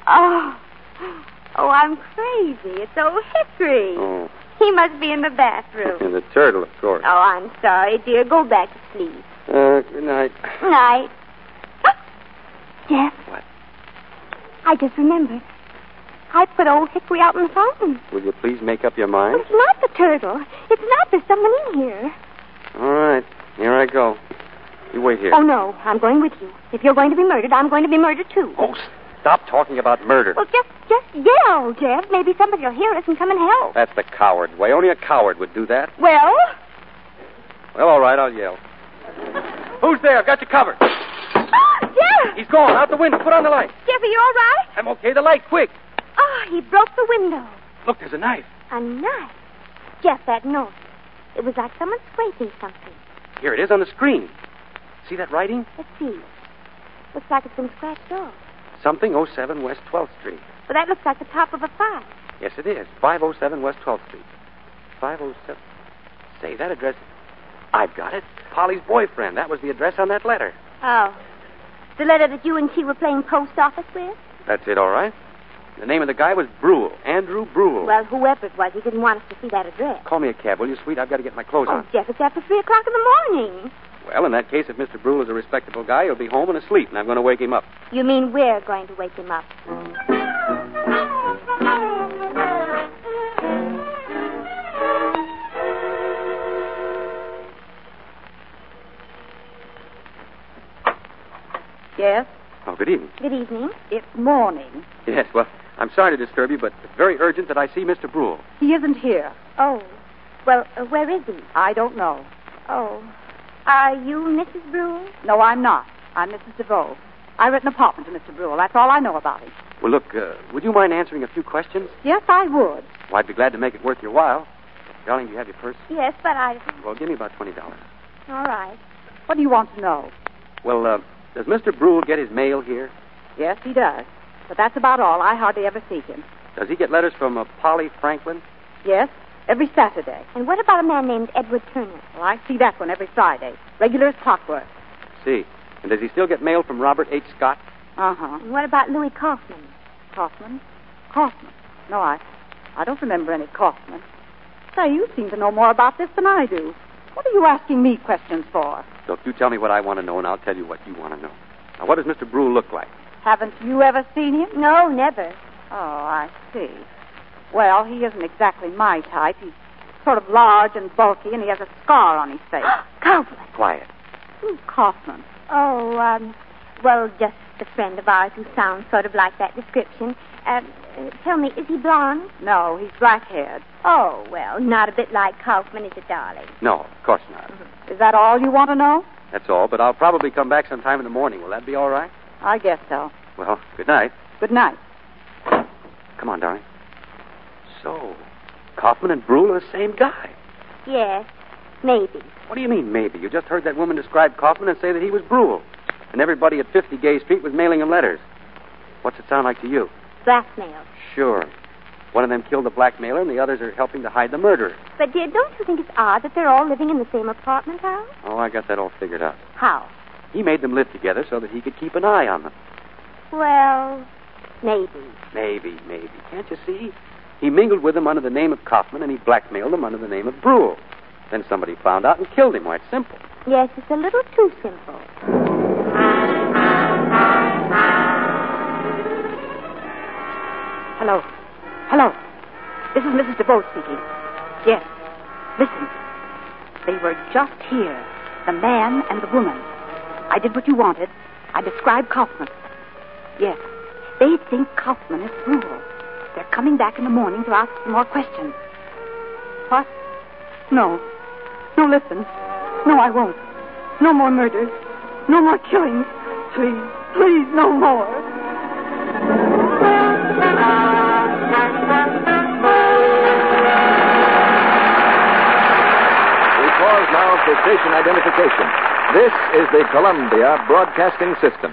S4: Oh. Oh, I'm crazy. It's old Hickory.
S5: Oh.
S4: He must be in the bathroom.
S5: And the turtle, of course.
S4: Oh, I'm sorry, dear. Go back to sleep.
S5: Uh, good night.
S4: Night. Jeff.
S5: What?
S4: I just remembered. I put old Hickory out in the fountain.
S5: Will you please make up your mind?
S4: It's not the turtle. It's not. There's someone in here.
S5: All right. Here I go. You wait here.
S4: Oh, no. I'm going with you. If you're going to be murdered, I'm going to be murdered, too.
S5: Oh, stop talking about murder.
S4: Well, just just yell, Jeff. Maybe somebody will hear us and come and help.
S5: That's the coward's way. Only a coward would do that.
S4: Well?
S5: Well, all right. I'll yell. Who's there? I've got you covered.
S4: Oh, Jeff!
S5: He's gone. Out the window. Put on the light.
S4: Jeff, are you all right?
S5: I'm okay. The light, quick.
S4: Oh, he broke the window.
S5: Look, there's a knife.
S4: A knife? Jeff, that note. It was like someone scraping something.
S5: Here it is on the screen. See that writing?
S4: Let's see. Looks like it's been scratched off.
S5: Something oh seven West twelfth Street.
S4: Well, that looks like the top of a five.
S5: Yes, it is. five oh seven West twelfth Street. five oh seven. Say, that address. I've got it. Polly's boyfriend. That was the address on that letter.
S4: Oh. The letter that you and she were playing post office with?
S5: That's it, all right. The name of the guy was Brule. Andrew Brule.
S4: Well, whoever it was, he didn't want us to see that address.
S5: Call me a cab, will you, sweet? I've got to get my clothes
S4: Oh,
S5: on.
S4: Jeff, it's after three o'clock in the morning.
S5: Well, in that case, if Mister Brule is a respectable guy, he'll be home and asleep, and I'm going to wake him up.
S4: You mean we're going to wake him up?
S7: Yes?
S5: Oh, good evening.
S4: Good evening.
S7: It's morning.
S5: Yes, well, I'm sorry to disturb you, but it's very urgent that I see Mister Brule.
S7: He isn't here.
S4: Oh. Well, uh, where is he?
S7: I don't know.
S4: Oh. Are you Missus Brule?
S7: No, I'm not. I'm Missus DeVoe. I rent an apartment to Mister Brule. That's all I know about him.
S5: Well, look, uh, would you mind answering a few questions?
S7: Yes, I would.
S5: Well, I'd be glad to make it worth your while. Darling, do you have your purse?
S4: Yes, but I...
S5: Well, give me about twenty dollars.
S4: All right.
S7: What do you want to know?
S5: Well, uh, does Mister Brule get his mail here?
S7: Yes, he does. But that's about all. I hardly ever see him.
S5: Does he get letters from uh, Polly Franklin?
S7: Yes, every Saturday.
S4: And what about a man named Edward Turner?
S7: Well, I see that one every Friday. Regular as clockwork.
S5: See. And does he still get mail from Robert H. Scott?
S7: Uh-huh.
S4: And what about Louis Kaufman?
S7: Kaufman? Kaufman? No, I I don't remember any Kaufman. Say, you seem to know more about this than I do. What are you asking me questions for?
S5: Look, you tell me what I want to know, and I'll tell you what you want to know. Now, what does Mister Brule look like?
S7: Haven't you ever seen him?
S4: No, never.
S7: Oh, I see. Well, he isn't exactly my type. He's sort of large and bulky, and he has a scar on his face.
S4: Kaufman.
S5: Quiet.
S7: Who's Kaufman?
S4: Oh, um, well, just a friend of ours who sounds sort of like that description. Uh, uh, tell me, is he blonde?
S7: No, he's black-haired.
S4: Oh, well, not a bit like Kaufman, is it, darling?
S5: No, of course not.
S7: Mm-hmm. Is that all you want to know?
S5: That's all, but I'll probably come back sometime in the morning. Will that be all right?
S7: I guess so.
S5: Well, good night.
S7: Good night.
S5: Come on, darling. So, Kaufman and Brule are the same guy.
S4: Yes, maybe.
S5: What do you mean, maybe? You just heard that woman describe Kaufman and say that he was Brule. And everybody at fifty Gay Street was mailing him letters. What's it sound like to you?
S4: Blackmail.
S5: Sure. One of them killed the blackmailer, and the others are helping to hide the murderer.
S4: But, dear, don't you think it's odd that they're all living in the same apartment house?
S5: Oh, I got that all figured out.
S4: How?
S5: He made them live together so that he could keep an eye on them.
S4: Well, maybe.
S5: Maybe, maybe. Can't you see? He mingled with them under the name of Kaufman, and he blackmailed them under the name of Brule. Then somebody found out and killed him. Why, it's simple.
S4: Yes, it's a little too simple.
S7: Hello. Hello. This is Missus DeVoe speaking. Yes. Listen. They were just here. The man and the woman. I did what you wanted. I described Kaufman. Yes. They think Kaufman is Brule. They're coming back in the morning to ask some more questions. What? No. No, listen. No, I won't. No more murders. No more killings. Please, please, no more.
S1: We pause now for station identification. This is the Columbia Broadcasting System.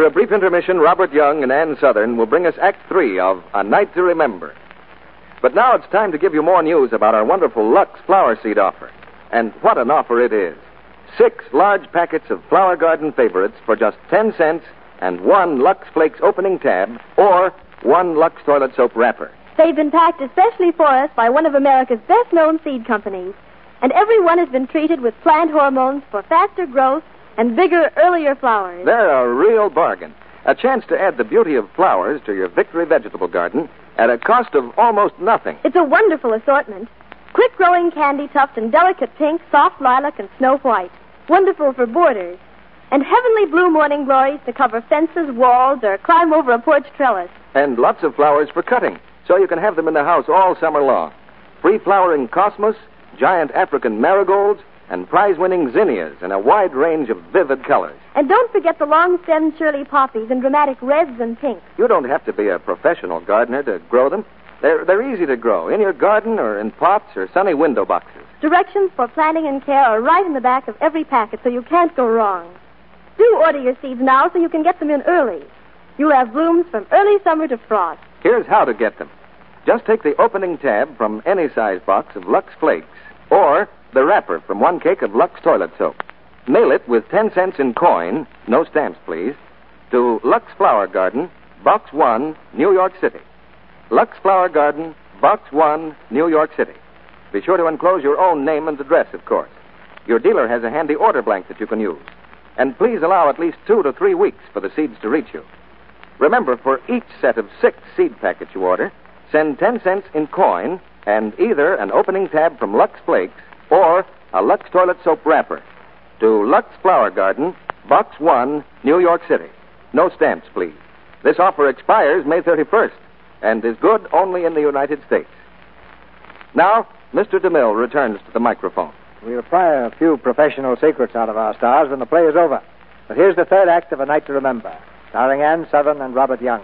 S1: a brief intermission, Robert Young and Ann Southern will bring us Act Three of A Night to Remember. But now it's time to give you more news about our wonderful Lux Flower Seed offer. And what an offer it is. Six large packets of Flower Garden favorites for just ten cents and one Lux Flakes opening tab or one Lux toilet soap wrapper.
S13: They've been packed especially for us by one of America's best-known seed companies. And every one has been treated with plant hormones for faster growth and bigger, earlier flowers.
S1: They're a real bargain. A chance to add the beauty of flowers to your Victory vegetable garden at a cost of almost nothing.
S13: It's a wonderful assortment. Quick-growing candy tuft and delicate pink, soft lilac, and snow white. Wonderful for borders. And heavenly blue morning glories to cover fences, walls, or climb over a porch trellis.
S1: And lots of flowers for cutting, so you can have them in the house all summer long. Free-flowering cosmos, giant African marigolds, and prize-winning zinnias in a wide range of vivid colors.
S13: And don't forget the long-stemmed Shirley poppies in dramatic reds and pinks.
S1: You don't have to be a professional gardener to grow them. They're, they're easy to grow, in your garden or in pots or sunny window boxes.
S13: Directions for planting and care are right in the back of every packet, so you can't go wrong. Do order your seeds now so you can get them in early. You'll have blooms from early summer to frost.
S1: Here's how to get them. Just take the opening tab from any size box of Lux Flakes or the wrapper from one cake of Lux toilet soap. Mail it with ten cents in coin, no stamps, please, to Lux Flower Garden, Box one, New York City. Lux Flower Garden, Box one, New York City. Be sure to enclose your own name and address, of course. Your dealer has a handy order blank that you can use. And please allow at least two to three weeks for the seeds to reach you. Remember, for each set of six seed packets you order, send ten cents in coin and either an opening tab from Lux Flakes or a Lux toilet soap wrapper to Lux Flower Garden, Box one, New York City. No stamps, please. This offer expires May thirty-first and is good only in the United States. Now, Mister DeMille returns to the microphone.
S2: We'll pry a few professional secrets out of our stars when the play is over. But here's the third act of A Night to Remember, starring Ann Southern and Robert Young.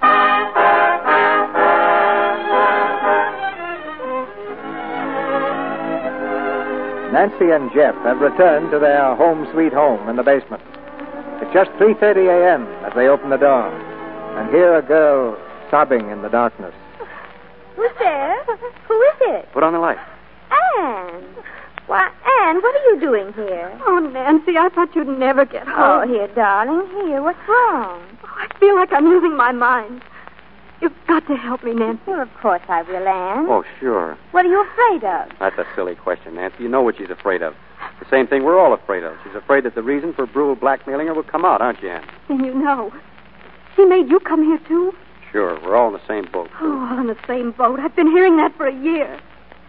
S2: Nancy and Jeff have returned to their home sweet home in the basement. It's just three thirty a.m. as they open the door and hear a girl sobbing in the darkness.
S13: Who's there? Who is it?
S6: Put on the light.
S13: Anne. Why, Anne, what are you doing here?
S7: Oh, Nancy, I thought you'd never get
S13: Oh,
S7: home.
S13: here, darling, here. What's wrong?
S7: Oh, I feel like I'm losing my mind. You've got to help me, Nancy.
S13: Well, of course I will, Anne.
S6: Oh, sure.
S13: What are you afraid of?
S6: That's a silly question, Nancy. You know what she's afraid of. The same thing we're all afraid of. She's afraid that the reason for Brule blackmailing her will come out, aren't you, Ann?
S7: Then you know. She made you come here, too?
S6: Sure. We're all in the same boat.
S7: Oh, all in the same boat. I've been hearing that for a year.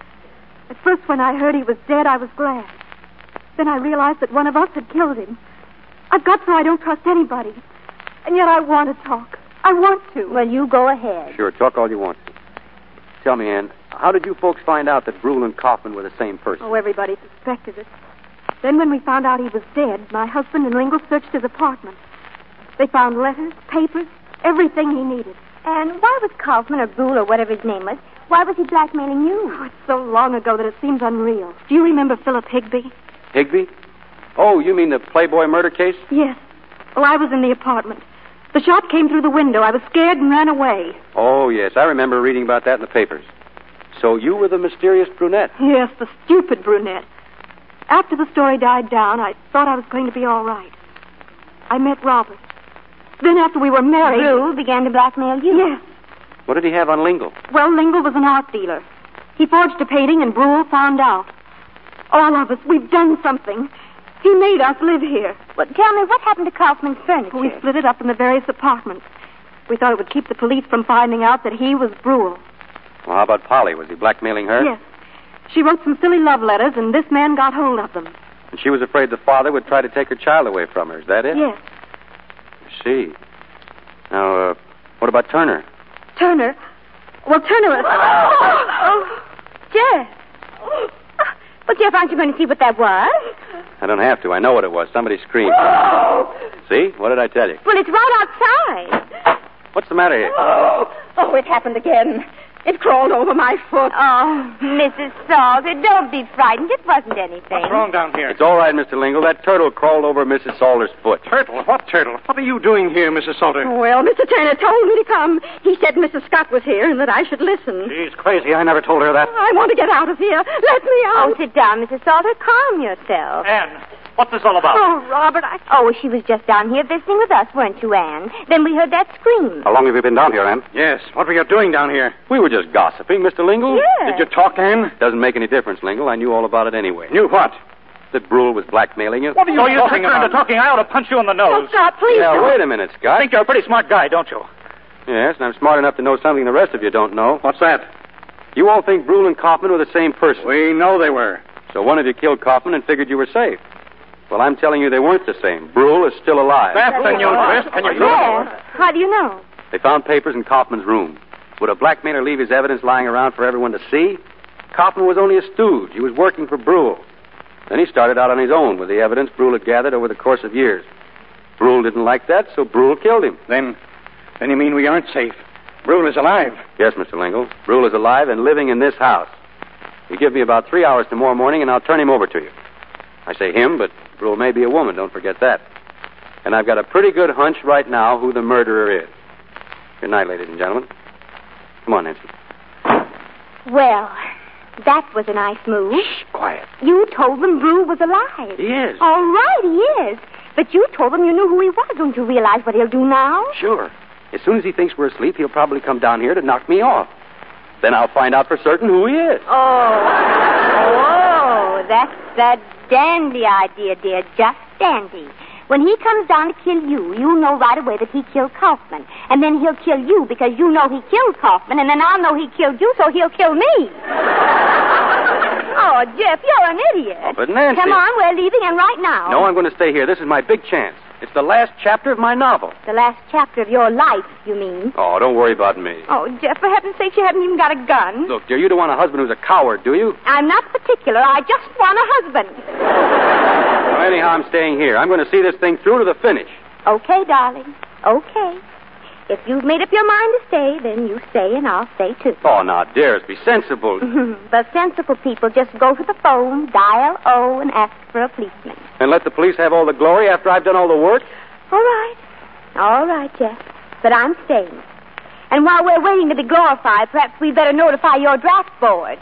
S7: At first, when I heard he was dead, I was glad. Then I realized that one of us had killed him. I've got so I don't trust anybody. And yet I want to talk. I want to.
S13: Well, you go ahead.
S6: Sure, talk all you want to. Tell me, Ann, how did you folks find out that Brule and Kaufman were the same person?
S7: Oh, everybody suspected it. Then when we found out he was dead, my husband and Lingle searched his apartment. They found letters, papers, everything he needed.
S13: And why was Kaufman or Brule or whatever his name was, why was he blackmailing you?
S7: Oh, it's so long ago that it seems unreal. Do you remember Philip Higby?
S6: Higby? Oh, you mean the Playboy murder case?
S7: Yes. Well, I was in the apartment. The shot came through the window. I was scared and ran away.
S6: Oh, yes. I remember reading about that in the papers. So you were the mysterious brunette?
S7: Yes, the stupid brunette. After the story died down, I thought I was going to be all right. I met Robert. Then after we were married...
S13: Brule began to blackmail you?
S7: Yes.
S6: What did he have on Lingle?
S7: Well, Lingle was an art dealer. He forged a painting and Brule found out. All of us, we've done something. He made us live here.
S13: Well, tell me, what happened to Kaufman's furniture?
S7: We split it up in the various apartments. We thought it would keep the police from finding out that he was Brule.
S6: Well, how about Polly? Was he blackmailing her?
S7: Yes. She wrote some silly love letters, and this man got hold of them.
S6: And she was afraid the father would try to take her child away from her. Is that it?
S7: Yes.
S6: I see. Now, uh, what about Turner?
S7: Turner? Well, Turner was...
S13: Oh, Jeff. Well, Jeff, aren't you going to see what that was?
S6: I don't have to. I know what it was. Somebody screamed. See? What did I tell you?
S13: Well, it's right outside.
S6: What's the matter here?
S7: Oh, oh, it happened again. It crawled over my foot.
S4: Oh, Missus Salter, don't be frightened. It wasn't anything.
S11: What's wrong down here?
S5: It's all right, Mister Lingle. That turtle crawled over Missus Salter's foot.
S11: Turtle? What turtle? What are you doing here, Missus Salter?
S7: Well, Mister Turner told me to come. He said Missus Scott was here and that I should listen.
S11: She's crazy. I never told her that.
S7: I want to get out of here. Let me out.
S4: Oh, sit down, Missus Salter. Calm yourself.
S11: Anne, what's this all about?
S7: Oh, Robert, I...
S4: Oh, she was just down here visiting with us, weren't you, Anne? Then we heard that scream.
S6: How long have you been down here, Ann?
S11: Yes. What were you doing down here?
S5: We were just gossiping, Mister Lingle.
S4: Yes.
S11: Did you talk, Anne?
S5: Doesn't make any difference, Lingle. I knew all about it anyway.
S11: Knew what?
S5: That Brule was blackmailing you.
S11: What are you
S10: Oh, you
S11: talking
S10: took her
S11: about?
S10: into talking. I ought to punch you in the
S7: Oh,
S10: nose.
S7: Scott, please
S5: Yeah,
S7: don't.
S5: wait a minute, Scott.
S10: I think you're a pretty smart guy, don't you?
S5: Yes, and I'm smart enough to know something the rest of you don't know.
S11: What's that?
S5: You all think Brule and Kaufman were the same person.
S11: We know they were.
S5: So one of you killed Kaufman and figured you were safe. Well, I'm telling you they weren't the same. Brule is still alive.
S11: That's a new twist. Can you prove it?
S4: Yes. How do you know?
S5: They found papers in Kaufman's room. Would a blackmailer leave his evidence lying around for everyone to see? Kaufman was only a stooge. He was working for Brule. Then he started out on his own with the evidence Brule had gathered over the course of years. Brule didn't like that, so Brule killed him.
S11: Then, then you mean we aren't safe? Brule is alive.
S5: Yes, Mister Lingle. Brule is alive and living in this house. You give me about three hours tomorrow morning, and I'll turn him over to you. I say him, but Brule may be a woman. Don't forget that. And I've got a pretty good hunch right now who the murderer is. Good night, ladies and gentlemen. Come on, Nancy.
S4: Well, that was a nice move.
S5: Shh, quiet.
S4: You told them Brule was alive.
S5: He is.
S4: All right, he is. But you told them you knew who he was. Don't you realize what he'll do now?
S5: Sure. As soon as he thinks we're asleep, he'll probably come down here to knock me off. Then I'll find out for certain who he is.
S4: Oh. Oh, that's a dandy idea, dear. Just dandy. When he comes down to kill you, you'll know right away that he killed Kaufman. And then he'll kill you because you know he killed Kaufman. And then I'll know he killed you, so he'll kill me. Oh, Jeff, you're an idiot.
S5: Oh, but Nancy...
S4: Come on, we're leaving, and right now.
S5: No, I'm going to stay here. This is my big chance. It's the last chapter of my novel.
S4: The last chapter of your life, you mean?
S5: Oh, don't worry about me.
S4: Oh, Jeff, for heaven's sake, you haven't even got a gun.
S5: Look, dear, you don't want a husband who's a coward, do you?
S4: I'm not particular. I just want a husband.
S5: Well, anyhow, I'm staying here. I'm going to see this thing through to the finish.
S4: Okay, darling. Okay. If you've made up your mind to stay, then you stay, and I'll stay, too.
S5: Oh, now, dearest, be sensible.
S4: The sensible people just go to the phone, dial O, and ask for a policeman.
S5: And let the police have all the glory after I've done all the work?
S4: All right. All right, Jeff. But I'm staying. And while we're waiting to be glorified, perhaps we'd better notify your draft board.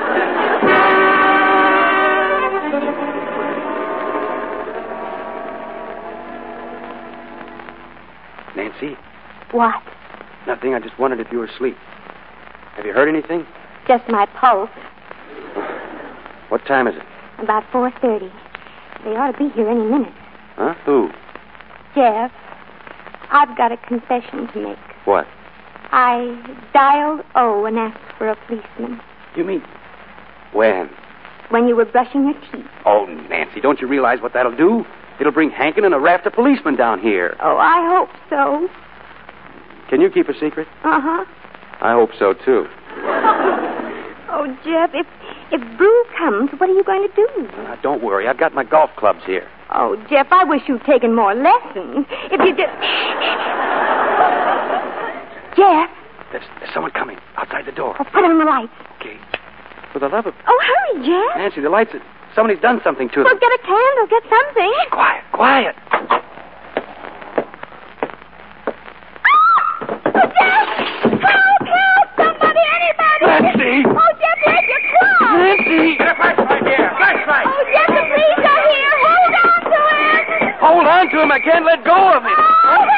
S5: Nancy?
S4: What?
S5: Nothing. I just wondered if you were asleep. Have you heard anything?
S4: Just my pulse.
S5: What time is it?
S4: About four thirty. They ought to be here any minute.
S5: Huh? Who?
S4: Jeff, I've got a confession to make.
S5: What?
S4: I dialed O and asked for a policeman.
S5: You mean... When?
S4: When you were brushing your teeth.
S5: Oh, Nancy, don't you realize what that'll do? It'll bring Hankin and a raft of policemen down here.
S4: Oh, I hope so.
S5: Can you keep a secret?
S4: Uh-huh.
S5: I hope so, too.
S4: Oh, Jeff, if if Brule comes, what are you going to do?
S5: Uh, don't worry. I've got my golf clubs here.
S4: Oh, Jeff, I wish you'd taken more lessons. If you did... Jeff.
S5: There's, there's someone coming outside the door.
S4: Oh, put him in the lights.
S5: Okay. For the love of...
S4: Oh, hurry, Jeff.
S5: Nancy, the lights... Are... Somebody's done something to them.
S4: Well, get a candle. Get something.
S5: Shh, quiet, quiet.
S4: Nancy! Oh, Jeff, where's your club?
S5: Nancy!
S10: Get a flashlight here. Flashlight.
S4: Oh, Jeff, the police are here. Hold on to him.
S5: Hold on to him. I can't let go of him.
S4: Oh, help!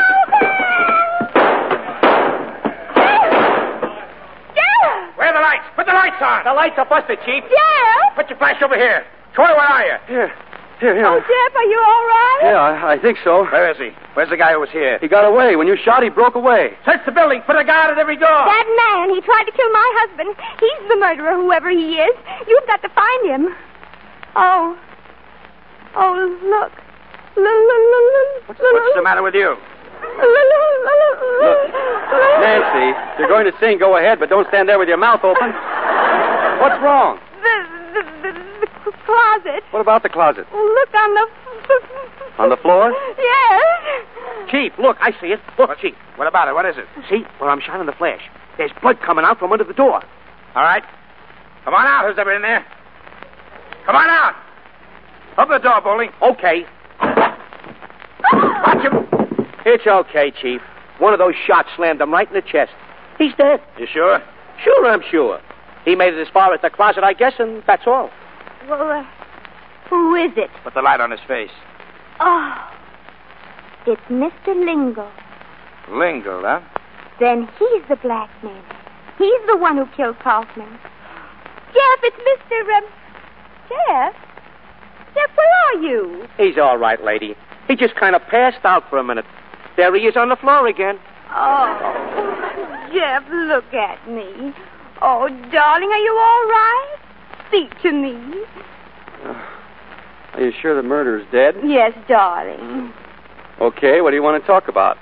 S4: Jeff!
S10: Where are the lights? Put the lights on. The lights are busted, Chief.
S4: Jeff!
S10: Put your flash over here. Troy, where are you?
S5: Here. Here, here.
S4: Oh, Jeff, are you all right?
S5: Yeah, I, I think so.
S10: Where is he? Where's the guy who was here?
S5: He got away. When you shot, he broke away.
S10: Search the building. Put a guard at every door.
S4: That man, he tried to kill my husband. He's the murderer, whoever he is. You've got to find him. Oh. Oh, look.
S10: What's, what's the matter with you?
S5: Look, Nancy, if you're going to sing, go ahead, but don't stand there with your mouth open. What's wrong?
S4: The, the, the, the closet.
S5: What about the closet?
S4: Look on the...
S5: On the floor?
S4: Yes.
S10: Chief, look, I see it. Look, Chief. What about it? What is it? See? Well, I'm shining the flash. There's blood coming out from under the door.
S8: All right. Come on out. Who's ever in there? Come on out. Open the door, Bully.
S10: Okay. Watch him. It's okay, Chief. One of those shots slammed him right in the chest. He's dead.
S8: You sure?
S10: Sure, I'm sure. He made it as far as the closet, I guess, and that's all.
S4: Well, uh, who is it?
S8: Put the light on his face.
S4: Oh, it's Mister Lingle.
S8: Lingle, huh?
S4: Then he's the black man. He's the one who killed Kaufman. Jeff, it's Mister Um, Jeff? Jeff, where are you?
S10: He's all right, lady. He just kind of passed out for a minute. There he is on the floor again.
S4: Oh, Jeff, look at me. Oh, darling, are you all right? Speak to me.
S5: Uh, are you sure the murderer's dead?
S4: Yes, darling.
S5: Okay, what do you want to talk about?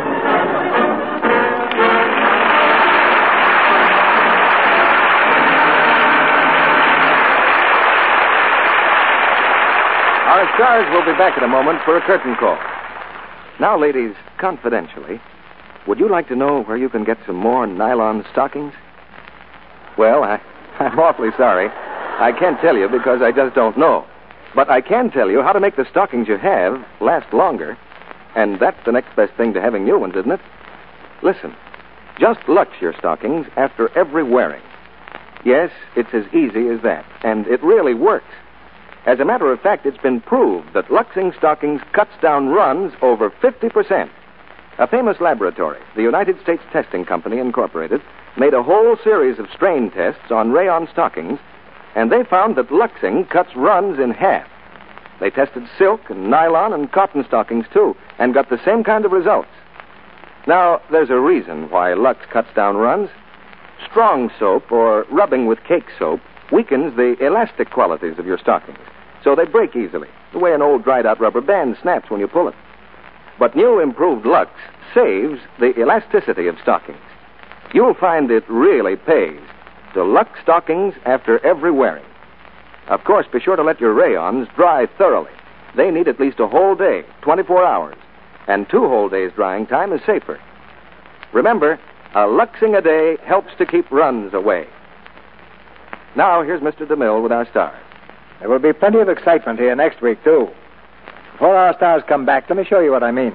S1: Our stars will be back in a moment for a curtain call. Now, ladies, confidentially, would you like to know where you can get some more nylon stockings? Well, I, I'm awfully sorry. I can't tell you because I just don't know. But I can tell you how to make the stockings you have last longer. And that's the next best thing to having new ones, isn't it? Listen, just lux your stockings after every wearing. Yes, it's as easy as that. And it really works. As a matter of fact, it's been proved that Luxing stockings cuts down runs over fifty percent. A famous laboratory, the United States Testing Company, Incorporated, made a whole series of strain tests on rayon stockings, and they found that Luxing cuts runs in half. They tested silk and nylon and cotton stockings, too, and got the same kind of results. Now, there's a reason why Lux cuts down runs. Strong soap, or rubbing with cake soap, weakens the elastic qualities of your stockings, so they break easily, the way an old dried-out rubber band snaps when you pull it. But new improved Lux saves the elasticity of stockings. You'll find it really pays to Lux stockings after every wearing. Of course, be sure to let your rayons dry thoroughly. They need at least a whole day, twenty-four hours, and two whole days drying time is safer. Remember, a Luxing a day helps to keep runs away. Now, here's Mister DeMille with our stars.
S2: There will be plenty of excitement here next week, too. Before our stars come back, let me show you what I mean.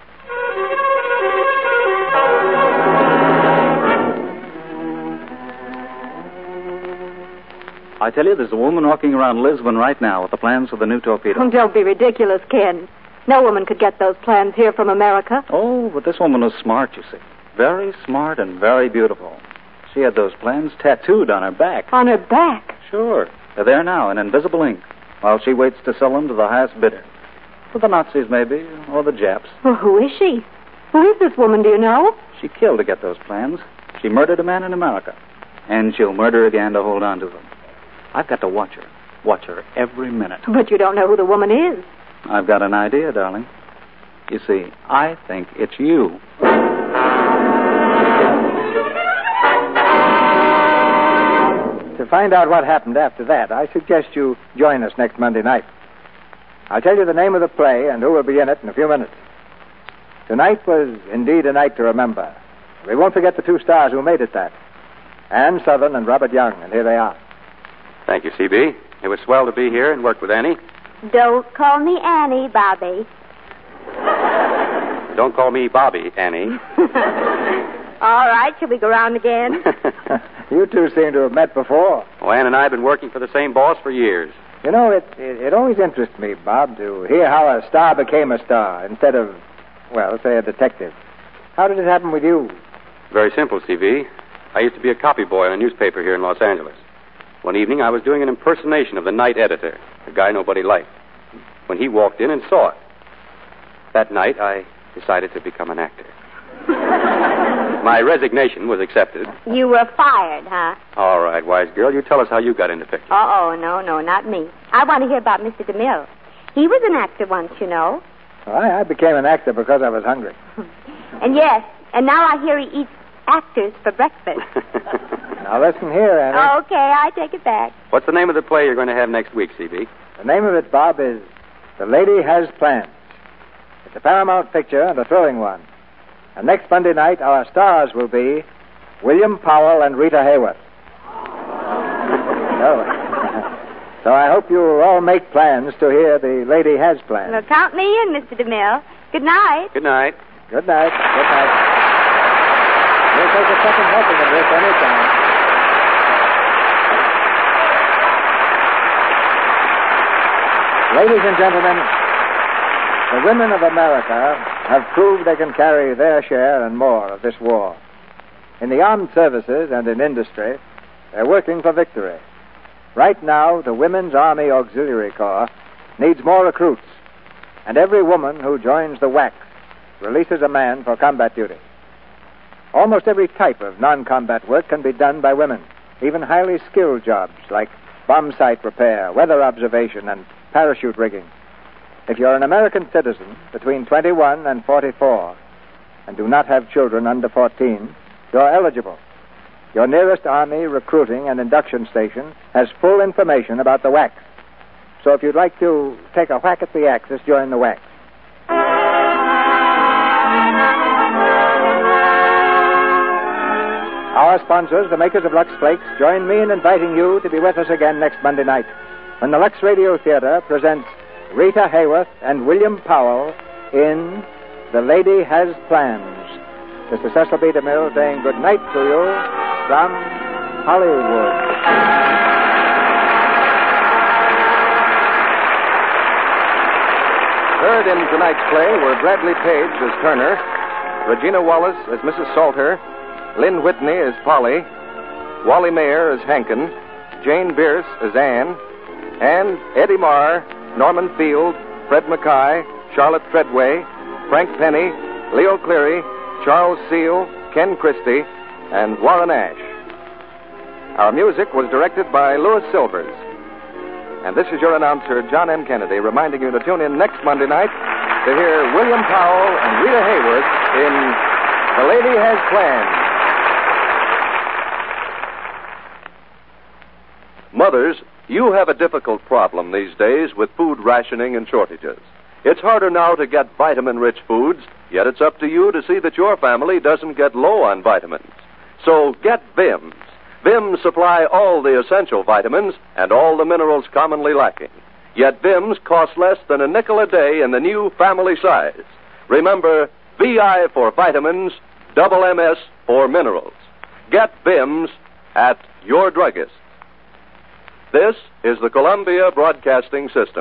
S14: I tell you, there's a woman walking around Lisbon right now with the plans for the new torpedo.
S12: Oh, don't be ridiculous, Ken. No woman could get those plans here from America.
S14: Oh, but this woman was smart, you see. Very smart and very beautiful. She had those plans tattooed on her back.
S12: On her back?
S14: Sure. They're there now in invisible ink, while she waits to sell them to the highest bidder. For the Nazis, maybe, or the Japs.
S12: Well, who is she? Who is this woman, do you know?
S14: She killed to get those plans. She murdered a man in America. And she'll murder again to hold on to them. I've got to watch her. Watch her every minute.
S12: But you don't know who the woman is.
S14: I've got an idea, darling. You see, I think it's you.
S2: To find out what happened after that, I suggest you join us next Monday night. I'll tell you the name of the play and who will be in it in a few minutes. Tonight was indeed a night to remember. We won't forget the two stars who made it that. Ann Southern and Robert Young, and here they are.
S5: Thank you, C B. It was swell to be here and work with Annie.
S4: Don't call me Annie, Bobby.
S5: Don't call me Bobby, Annie.
S4: All right, shall we go round again?
S2: You two seem to have met before.
S5: Well, Ann and I have been working for the same boss for years.
S2: You know, it, it, it always interests me, Bob, to hear how a star became a star instead of, well, say a detective. How did it happen with you?
S5: Very simple, C V. I used to be a copy boy on a newspaper here in Los Angeles. One evening, I was doing an impersonation of the night editor, a guy nobody liked, when he walked in and saw it. That night, I decided to become an actor. My resignation was accepted.
S4: You were fired, huh?
S5: All right, wise girl, you tell us how you got into pictures.
S4: Uh-oh, no, no, not me. I want to hear about Mister DeMille. He was an actor once, you know.
S2: Well, I, I became an actor because I was hungry.
S4: And yes, and now I hear he eats actors for breakfast.
S2: Now listen here, Annie.
S4: Okay, I take it back.
S5: What's the name of the play you're going to have next week, C B?
S2: The name of it, Bob, is The Lady Has Plans. It's a Paramount picture and a thrilling one. And next Monday night, our stars will be William Powell and Rita Hayworth. So, so I hope you all make plans to hear The Lady Has Plans.
S4: Well, count me in, Mister DeMille. Good night.
S5: Good night.
S2: Good night. Good night. We'll take a second helping of this anytime. Ladies and gentlemen, the women of America have proved they can carry their share and more of this war. In the armed services and in industry, they're working for victory. Right now, the Women's Army Auxiliary Corps needs more recruits, and every woman who joins the W A C releases a man for combat duty. Almost every type of non-combat work can be done by women, even highly skilled jobs like bomb site repair, weather observation, and parachute rigging. If you're an American citizen between twenty-one and forty-four and do not have children under fourteen, you're eligible. Your nearest Army recruiting and induction station has full information about the W A C. So if you'd like to take a whack at the Axis, join the W A C. Our sponsors, the makers of Lux Flakes, join me in inviting you to be with us again next Monday night when the Lux Radio Theater presents Rita Hayworth and William Powell in The Lady Has Plans. This is Cecil B. DeMille saying good night to you from Hollywood.
S1: Heard in tonight's play were Bradley Page as Turner, Regina Wallace as Missus Salter, Lynn Whitney as Polly, Wally Mayer as Hankin, Jane Bierce as Anne, and Eddie Marr, Norman Field, Fred Mackay, Charlotte Treadway, Frank Penny, Leo Cleary, Charles Seal, Ken Christie, and Warren Ash. Our music was directed by Louis Silvers. And this is your announcer, John M. Kennedy, reminding you to tune in next Monday night to hear William Powell and Rita Hayworth in The Lady Has Plans.
S15: Mothers, you have a difficult problem these days with food rationing and shortages. It's harder now to get vitamin-rich foods, yet it's up to you to see that your family doesn't get low on vitamins. So get Vims. Vims supply all the essential vitamins and all the minerals commonly lacking. Yet Vims cost less than a nickel a day in the new family size. Remember, V I for vitamins, double M S for minerals. Get Vims at your druggist. This is the Columbia Broadcasting System.